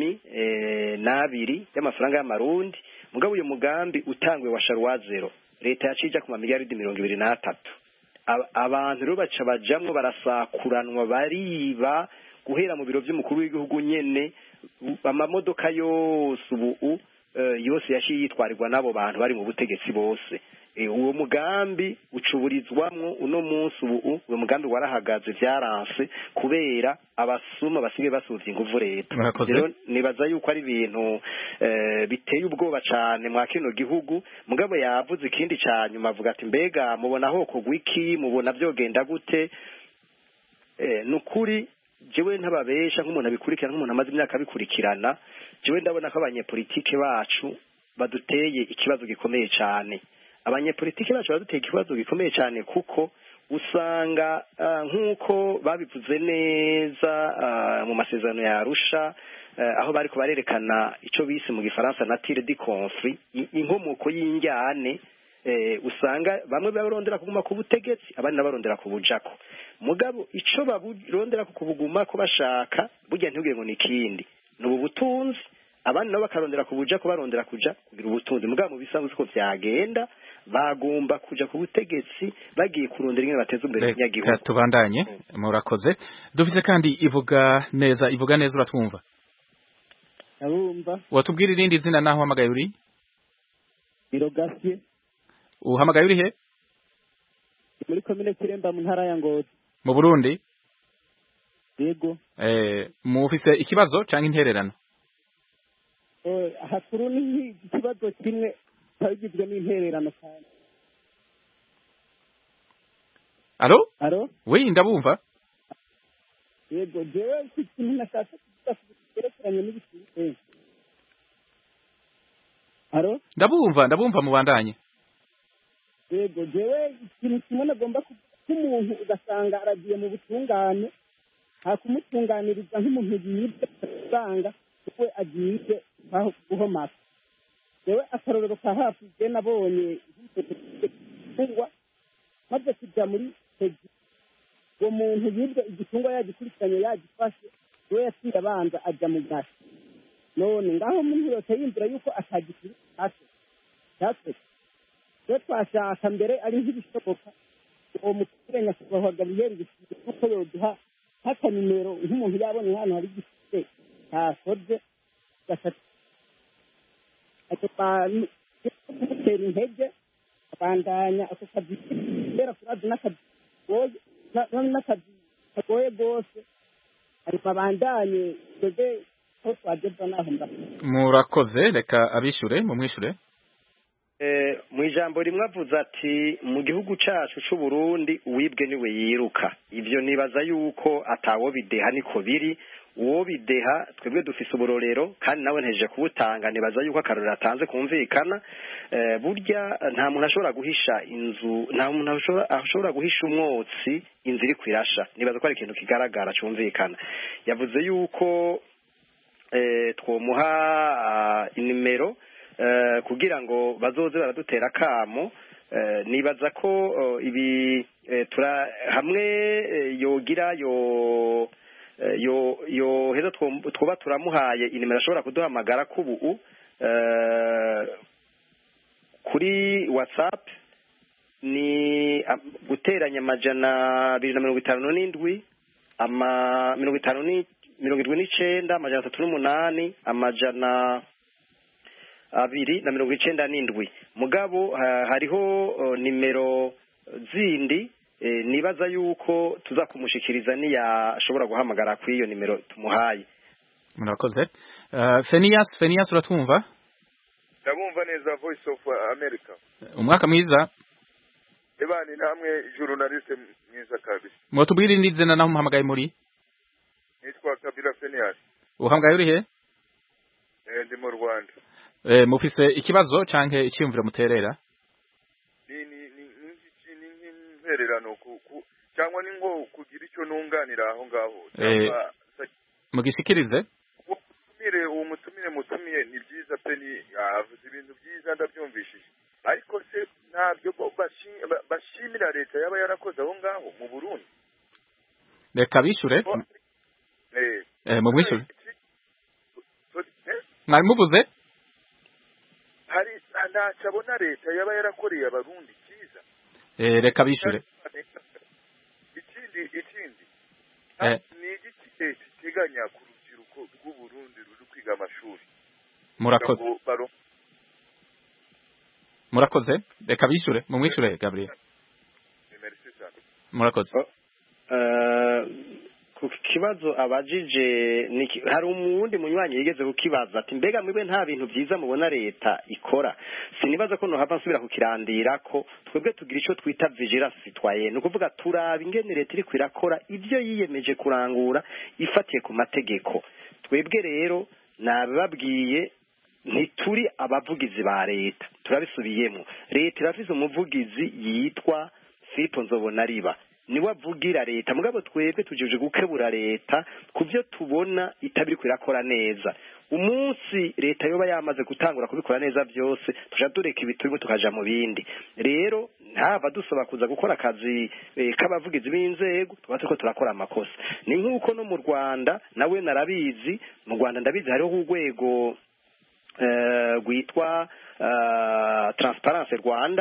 12 y'amafaranga y'amarundi mugabo uyu mugambi utangwe wa Sharwazero leta yacija ku mamiliyaridi 23 abantu rero baca bajamwe barasakuranwa bariba guhera mu biro by'umukuru w'igihugu nyene amamodoka yose ubu yose yaciye yitwarirwa n'abo bantu bari mu butegetsi bose uwo mugambi ucuburizwamwo uno munsi ubu uwo mugambi warahagaze vyaranse kubera abasuma basigaye basuvye inguvu leta rero nibaza yuko ari ibintu biteye ubwoba cane mwa kino gihugu mugabo yavuze ikindi cyanyuma avuga ati mbega mubona hoko gwiki mubona vyogenda gute nukuri jewe ntababesha nk'umuntu abikurikirana nk'umuntu amaze imyaka abikurikirana jewe ndabona ko abanyepolitike bacu baduteye ikibazo gikomeye cyane abanyepolitike bacu baduteye ikibazo gikomeye cyane kuko usanga nk'uko babivuze neza mu masezerano ya Arusha aho bari ko barerekana ico bise mu gifaransa nature du conflit inkomoko y'injyane usanga bamwe barondera kuguma ku butegetsi abandi nabarondera ku bujako mugabo ico baburondera kukubuguma ko bashaka burya ntugire ngo nikindi nubu butunzi abandi nabo bakarondera kubuja ko barondera kuja kugira ubutunzi mugabo mu bisanzwe ko vyagenda bagomba kuja ku butegetsi bagiye kurondera ingene bateza imbere y'inyagihugu tubandanye murakoze dufise kandi ivuga neza uratwumva abumva watubwira irindi zina naho hamagaye uri Birogasye uhamagaye uri he muri komine Kiremba mu ntara ya Ngozi mu Burundi yego mufise ikibazo canke intererano hakuru ni ikibazo kimwe cyagizwe n'intererano cyane Alo oui ndabumva yego jewe ikintu nashaka kugerekeranye n'ibisubizo ndabumva mubandanye yego jewe ikintu kimwe nagomba kumuntu ugasanga aragiye mu butungane hakumutunganiriza nk'umuntu yibye usanga we agiye guhomaka yewe akarorero ka hafi je nabonye igitungwa maze kujya muri hegi uwo muntu yibwe igitungwa yagikurikiranye yagifashe we yaciye abanza ajya mu gasi none ngaho umuntu yose yumvira yuko atagikiri hasi rero twashaka mbere ari nk'ibishoboka uwo mukire nyakubahwa Gabriel Bisigo kuko yoduha nk'akanimero nk'umuntu yabonye hano hari igifite ntasoze gutera intege abandanya ako kazi kubera kurazi n'akazi kagoye rwose ariko abandanye twebwe ko twageza naho murakoze reka abishure mumwishure mu ijambo rimwe avuze ati mu gihugu cyacu cy'u Burundi uwibwe niwe yiruka ibyo nibaza yuko atawo bideha niko biri uwo bideha twebwe dufise uburorero kandi nawe nteje kubutanga nibaza yuko akarorero atanze kumvikana burya nta muntu ashobora guhisha inzu nta muntu ashobora guhisha umwotsi inzu iri kwirasha nibaza ko ari ikintu kigaragara cyumvikana yavuze yuko twomuha inimero kugira ngo bazoze baradutera kamo nibaza ko ibi hamwe yogira heza twoba turamuhaye inimero ashobora kuduhamagara kubu kuri WhatsApp ni guteranya 257 559 297 mugabo hariho nimero zindi nibaza yuko tuza kumushikiriza niya ashobora guhamagara kuri iyo nimero tumuhaye. Murakoze. Phineas uratwumva? Ndabumva neza Voice of America. Umwaka mwiza. Ebani namwe journalist mwiza kabisa. Mwatubwira indize na naho muhamagaye muri? Nitwa Kabila Phineas. Uhamagaye uri he? Ndi mu Rwanda. Mufise ikibazo canke icyumviro muterera? Ni ntererano cyangwa ni ngo kugira icyo nunganira aho ngaho. Mugishikirize? Mutumire ni byiza pe ni avuze ibintu byiza ndabyumvishije. Ariko se ntabyo bashimira leta yaba yarakoze aho ngaho mu Burundi. Reka bishure? Mumwishure? Mwari muvuze? Hari ntacabona leta yaba yarakoreye abarundi cyiza. Reka bishure. Ikindi ni igiti kiteganya ku rubyiruko rw'u Burundi ruri kwiga amashuri. Murakoze reka bishure mumwishure Gabriel. Murakoze. Ku kibazo abajije hari umundi munywanyi yigeze kukibaza ati mbega mwibe nta bintu byiza mubona leta ikora sinibaza ko no hava nsubira kukirandira ko twebwe tugira ico twita vigilance citoyenne no kuvuga turaba ingene leta iri kwirakora ivyo yiyemeje kurangura ifatiye ku mategeko twebwe rero nababwiye ntituri abavugizi ba leta turabisubiyemo leta irafise umuvugizi yitwa Philippe Nzobonariba niwe avugira leta mugabo twebwe tujije gukebura leta kuvyo tubona itabiri kwirakora neza umunsi leta yoba yamaze gutangura kubikora neza byose tuja dureka ibiturimo tukaja mu bindi rero ntava dusoba kuza gukora akazi k'abavugizi b'inzego tubatse ko turakora amakosa ni nkuko no mu Rwanda nawe narabizi mu Rwanda ndabizi hariho urwego rwitwa Transparence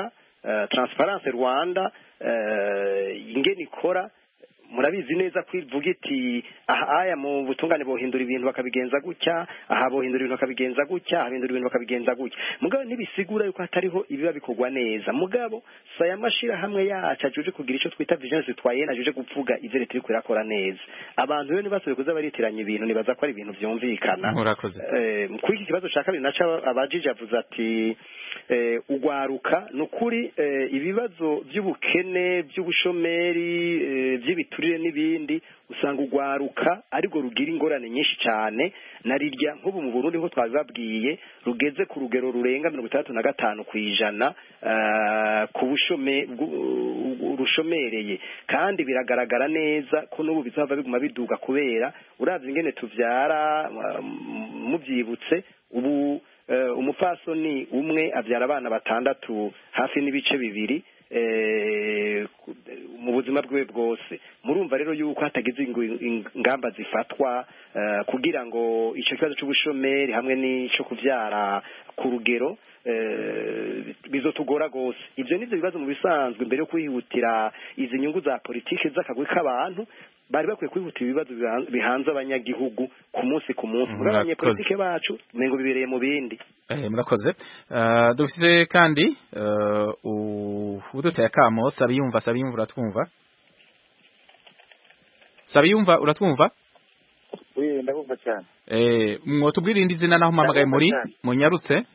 Rwanda ingene ikora murabizi neza kwivuga iti aya mu butungane bohindura ibintu bakabigenza gutya aha bohindura ibintu bakabigenza gutya ahindura ibintu bakabigenza gutya mugabo nibisigura yuko hatariho ibiba bikorwa neza mugabo saya mashira hamwe yacu ajuje kugira ico twita vigilance citoyenne ajuje kuvuga ivyo leta iri kwirakora neza abantu rero nibasobe kuza baritiranya ibintu nibaza ko ari ibintu vyumvikana kuri iki kibazo ca kabiri naca abajije avuze ati ugwaruka nukuri ibibazo by'ubukene by'ubushomeri by'ibiturire n'ibindi usanga ugwaruka ariko rugira ingorane nyinshi cyane narirya nk'ubu mu Burundi ho twabibabwiye rugeze ku rugero rurenga 65% ku rushomereye kandi biragaragara neza ko n'ubu bizava biguma biduga kubera uravye ingene tuvyara mubyibutse ubu umupfasoni umwe abyara abana 6 hafi n'ibice 2 mu buzima bwe bwose. Murumva rero yuko hatagize ingamba zifatwa kugira ngo icyo kibazo cy'ubushomeri hamwe n'icyo kubyara ku rugero bizotugora gose. Ibyo nivyo bibazo mu bisanzwe mbere yo kwihutira izi nyungu za politike z'akagwi k'abantu bari bakwiye kwihutira ibibazo bihanze abanyagihugu ku munsi ku munsi. Abanyapolitike bacu mengo bibereye mu bindi. Murakoze. Dufite kandi uduteye akamo Sabiyumva uratwumva? Sabiyumva uratwumva? Ndabumva cyane. Mwotubwira irindi zina naho mpamagaye muri Munyarutse?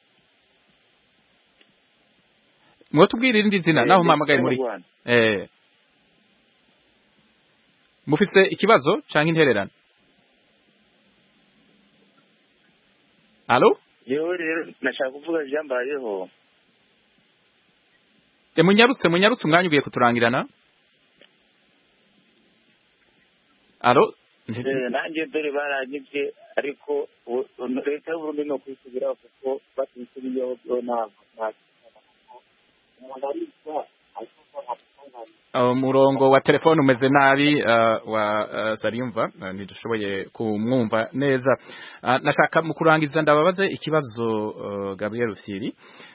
Mwotubwira irindi zina naho mpamagaye muri mufite ikibazo canke intererano? Allo? Yewe rero nashaka kuvuga byambayeho. Munyarutse umwanya ugiye kuturangirana? Allo? Nanjye dore baranyibye ariko leta y'Uburundi no kwisubiraho kuko batisubiyeho ntabwo umurongo wa telefone umeze nabi wa Sabiyumva ntidushoboye kumwumva neza. Nashaka mu kurangiza ndababaze ikibazo Gabriel Rufyiri.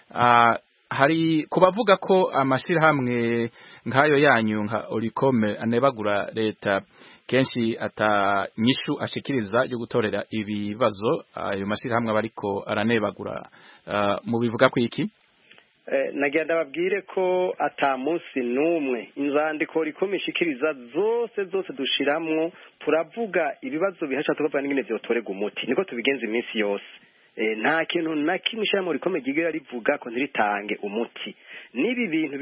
Hari kubavuga ko amashirahamwe nk'ayo yanyu nka Oricome anebagura leta kenshi atanyishu ashikiriza yo gutorera ibibazo ayo mashirahamwe bariko aranebagura mu bivuga ko iki? Nagenda babwire ko ata munsi numwe inzandiko rikomishikiriza zose dushiramwo turavuga ibibazo bihasha tukavuga n'ingene vyotorega umuti niko tubigenza iminsi yose. Nta kintu na kimwe ishyirahamwe rikomeye ryigera rivuga ko ntiritange umuti. N'ibi bintu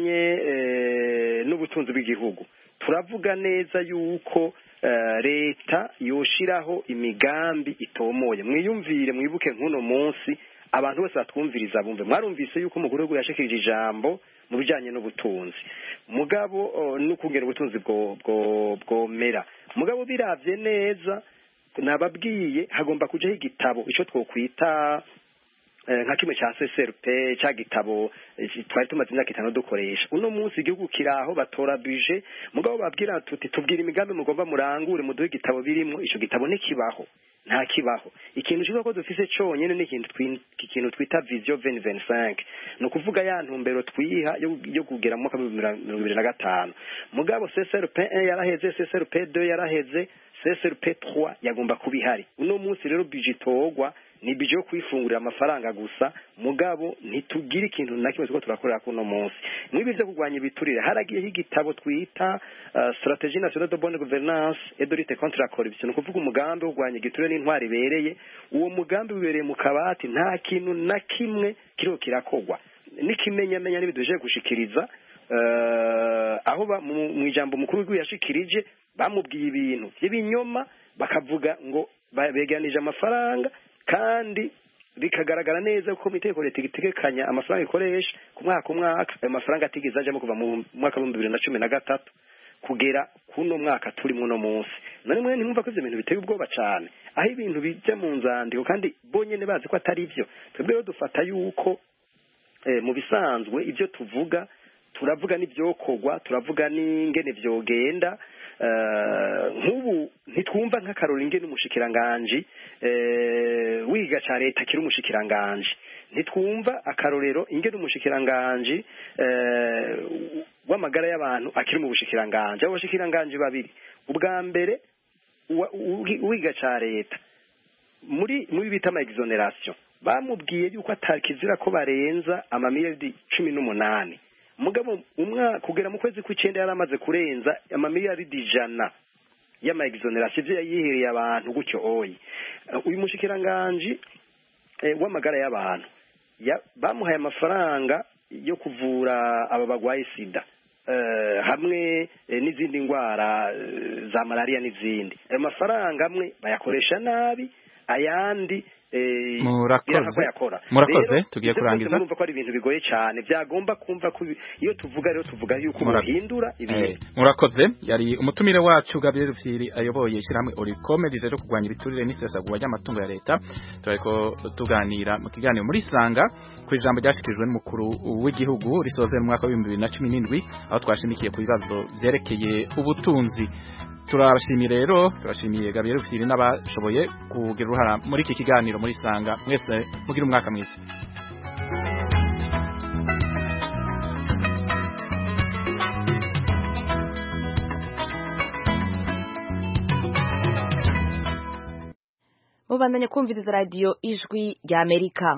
bijanye n'ubutunzi bw'igihugu turavuga neza yuko leta yoshiraho imigambi itomoye. Mwiyumvire mwibuke nk'uno munsi abantu bose batwumviriza bumve mwarumvise yuko umukuru w'igihugu yashikirije ijambo mu bijanye n'ubutunzi mugabo n'ukungera ubutunzi bwomera mugabo biravye neza nababwiye hagomba kujaho igitabo ico twokwita nka kimwe cha CSRP cha gitabo twari tumaze imyaka 5 dukoresha. Uno munsi igihugu kiraho batora budget mugabo babwira tuti tubwira imigambi mugomba murangure muduhe igitabo birimo ico gitabo ntikibaho nta kibaho. Ikintu cyo ko dufise cyonyene ni ikintu twita vision 2025 no kuvuga ya ntumbero twiha yo kugera mu 2025 mugabo CSRP 1 yaraheze CSRP 2 yaraheze CSRP 3 yagomba kubihari. Uno munsi rero budget togwa ni budget yo kwifungurira amafaranga gusa mugabo ntitugira ikintu na kimwe tuko turakorera kuno munsi. Mwibi byo kugwanya ibiturire haragiye igitabo twita stratégie nationale de bonne gouvernance et de lutte contre la corruption no kuvuga umugambi wo kugwanya igiturire n'intwari bereye. Uwo mugambi wibereye mu kabati nta kintu na kimwe kiro kirakogwa n'ikimenyamenya n'ibiduje gushikiriza aho mu ijambo mukuru w'igihugu yashikirije bamubwiye ibintu by'ibinyoma bakavuga ngo beganije amafaranga kandi bikagaragara neza ko itegeko leta itegekanya amafaranga ikoresha ku mwaka ayo mafaranga atigeze ajamo kuva mu mwaka wa 2013 kugera kuno mwaka turi mu no munsi. Nari mwe ntimumva ko ivyo bintu biteye ubwoba cyane aho ibintu bijya mu nzandiko kandi bonyene bazi ko atari ivyo. Twebwe rero dufata yuko mu bisanzwe ivyo tuvuga turavuga n'ivyokorwa turavuga n'ingene vyogenda. Nk'ubu ntitwumva nk'akarori ingene umushikiranganje wiga ca leta kiri umushikiranganje ntitwumva akarorero ingene umushikiranganje w'amagara y'abantu akiri mu bushikiranganje abashikiranganje babiri ubwa mbere wiga ca leta muri bita ama exoneration bamubwiye yuko atakizira ko barenza amamiliyardi 18 mugabo kugera mu kwezi kw'icenda yaramaze kurenza amamiliyardi 100 y'ama exoneration byo yayihereye abantu gutyo oyi. Uyu mushikiranganje w'amagara y'abantu bamuhaye amafaranga yo kuvura aba bagwaye sida hamwe n'izindi ngwara za malaria n'izindi. Ayo mafaranga amwe bayakoresha nabi ayandi murakoze tugiye kurangiza murumva ko ari ibintu bigoye cyane byagomba kumva ko iyo tuvuga rero tuvuga yuko muhindura ibintu murakoze yari umutumire wacu Gabriel Rufyiri ayoboye ishyirahamwe Oricome rije kurwanya ibiturire n'isesagurwa ry'amatungo ya leta turiko tuganira mu kiganiro muri Sanga ku ijambo ryashikirijwe n'umukuru w'igihugu risoze mu mwaka wa 2017 aho twashimikiye ku bibazo byerekeye ubutunzi turashimiye Gabriel Rufyiri n'abashoboye kugira uruhara muri iki kiganiro muri Sanga mwese mugira umwaka mwiza mubandanya kumviriza radio Ijwi ry'Amerika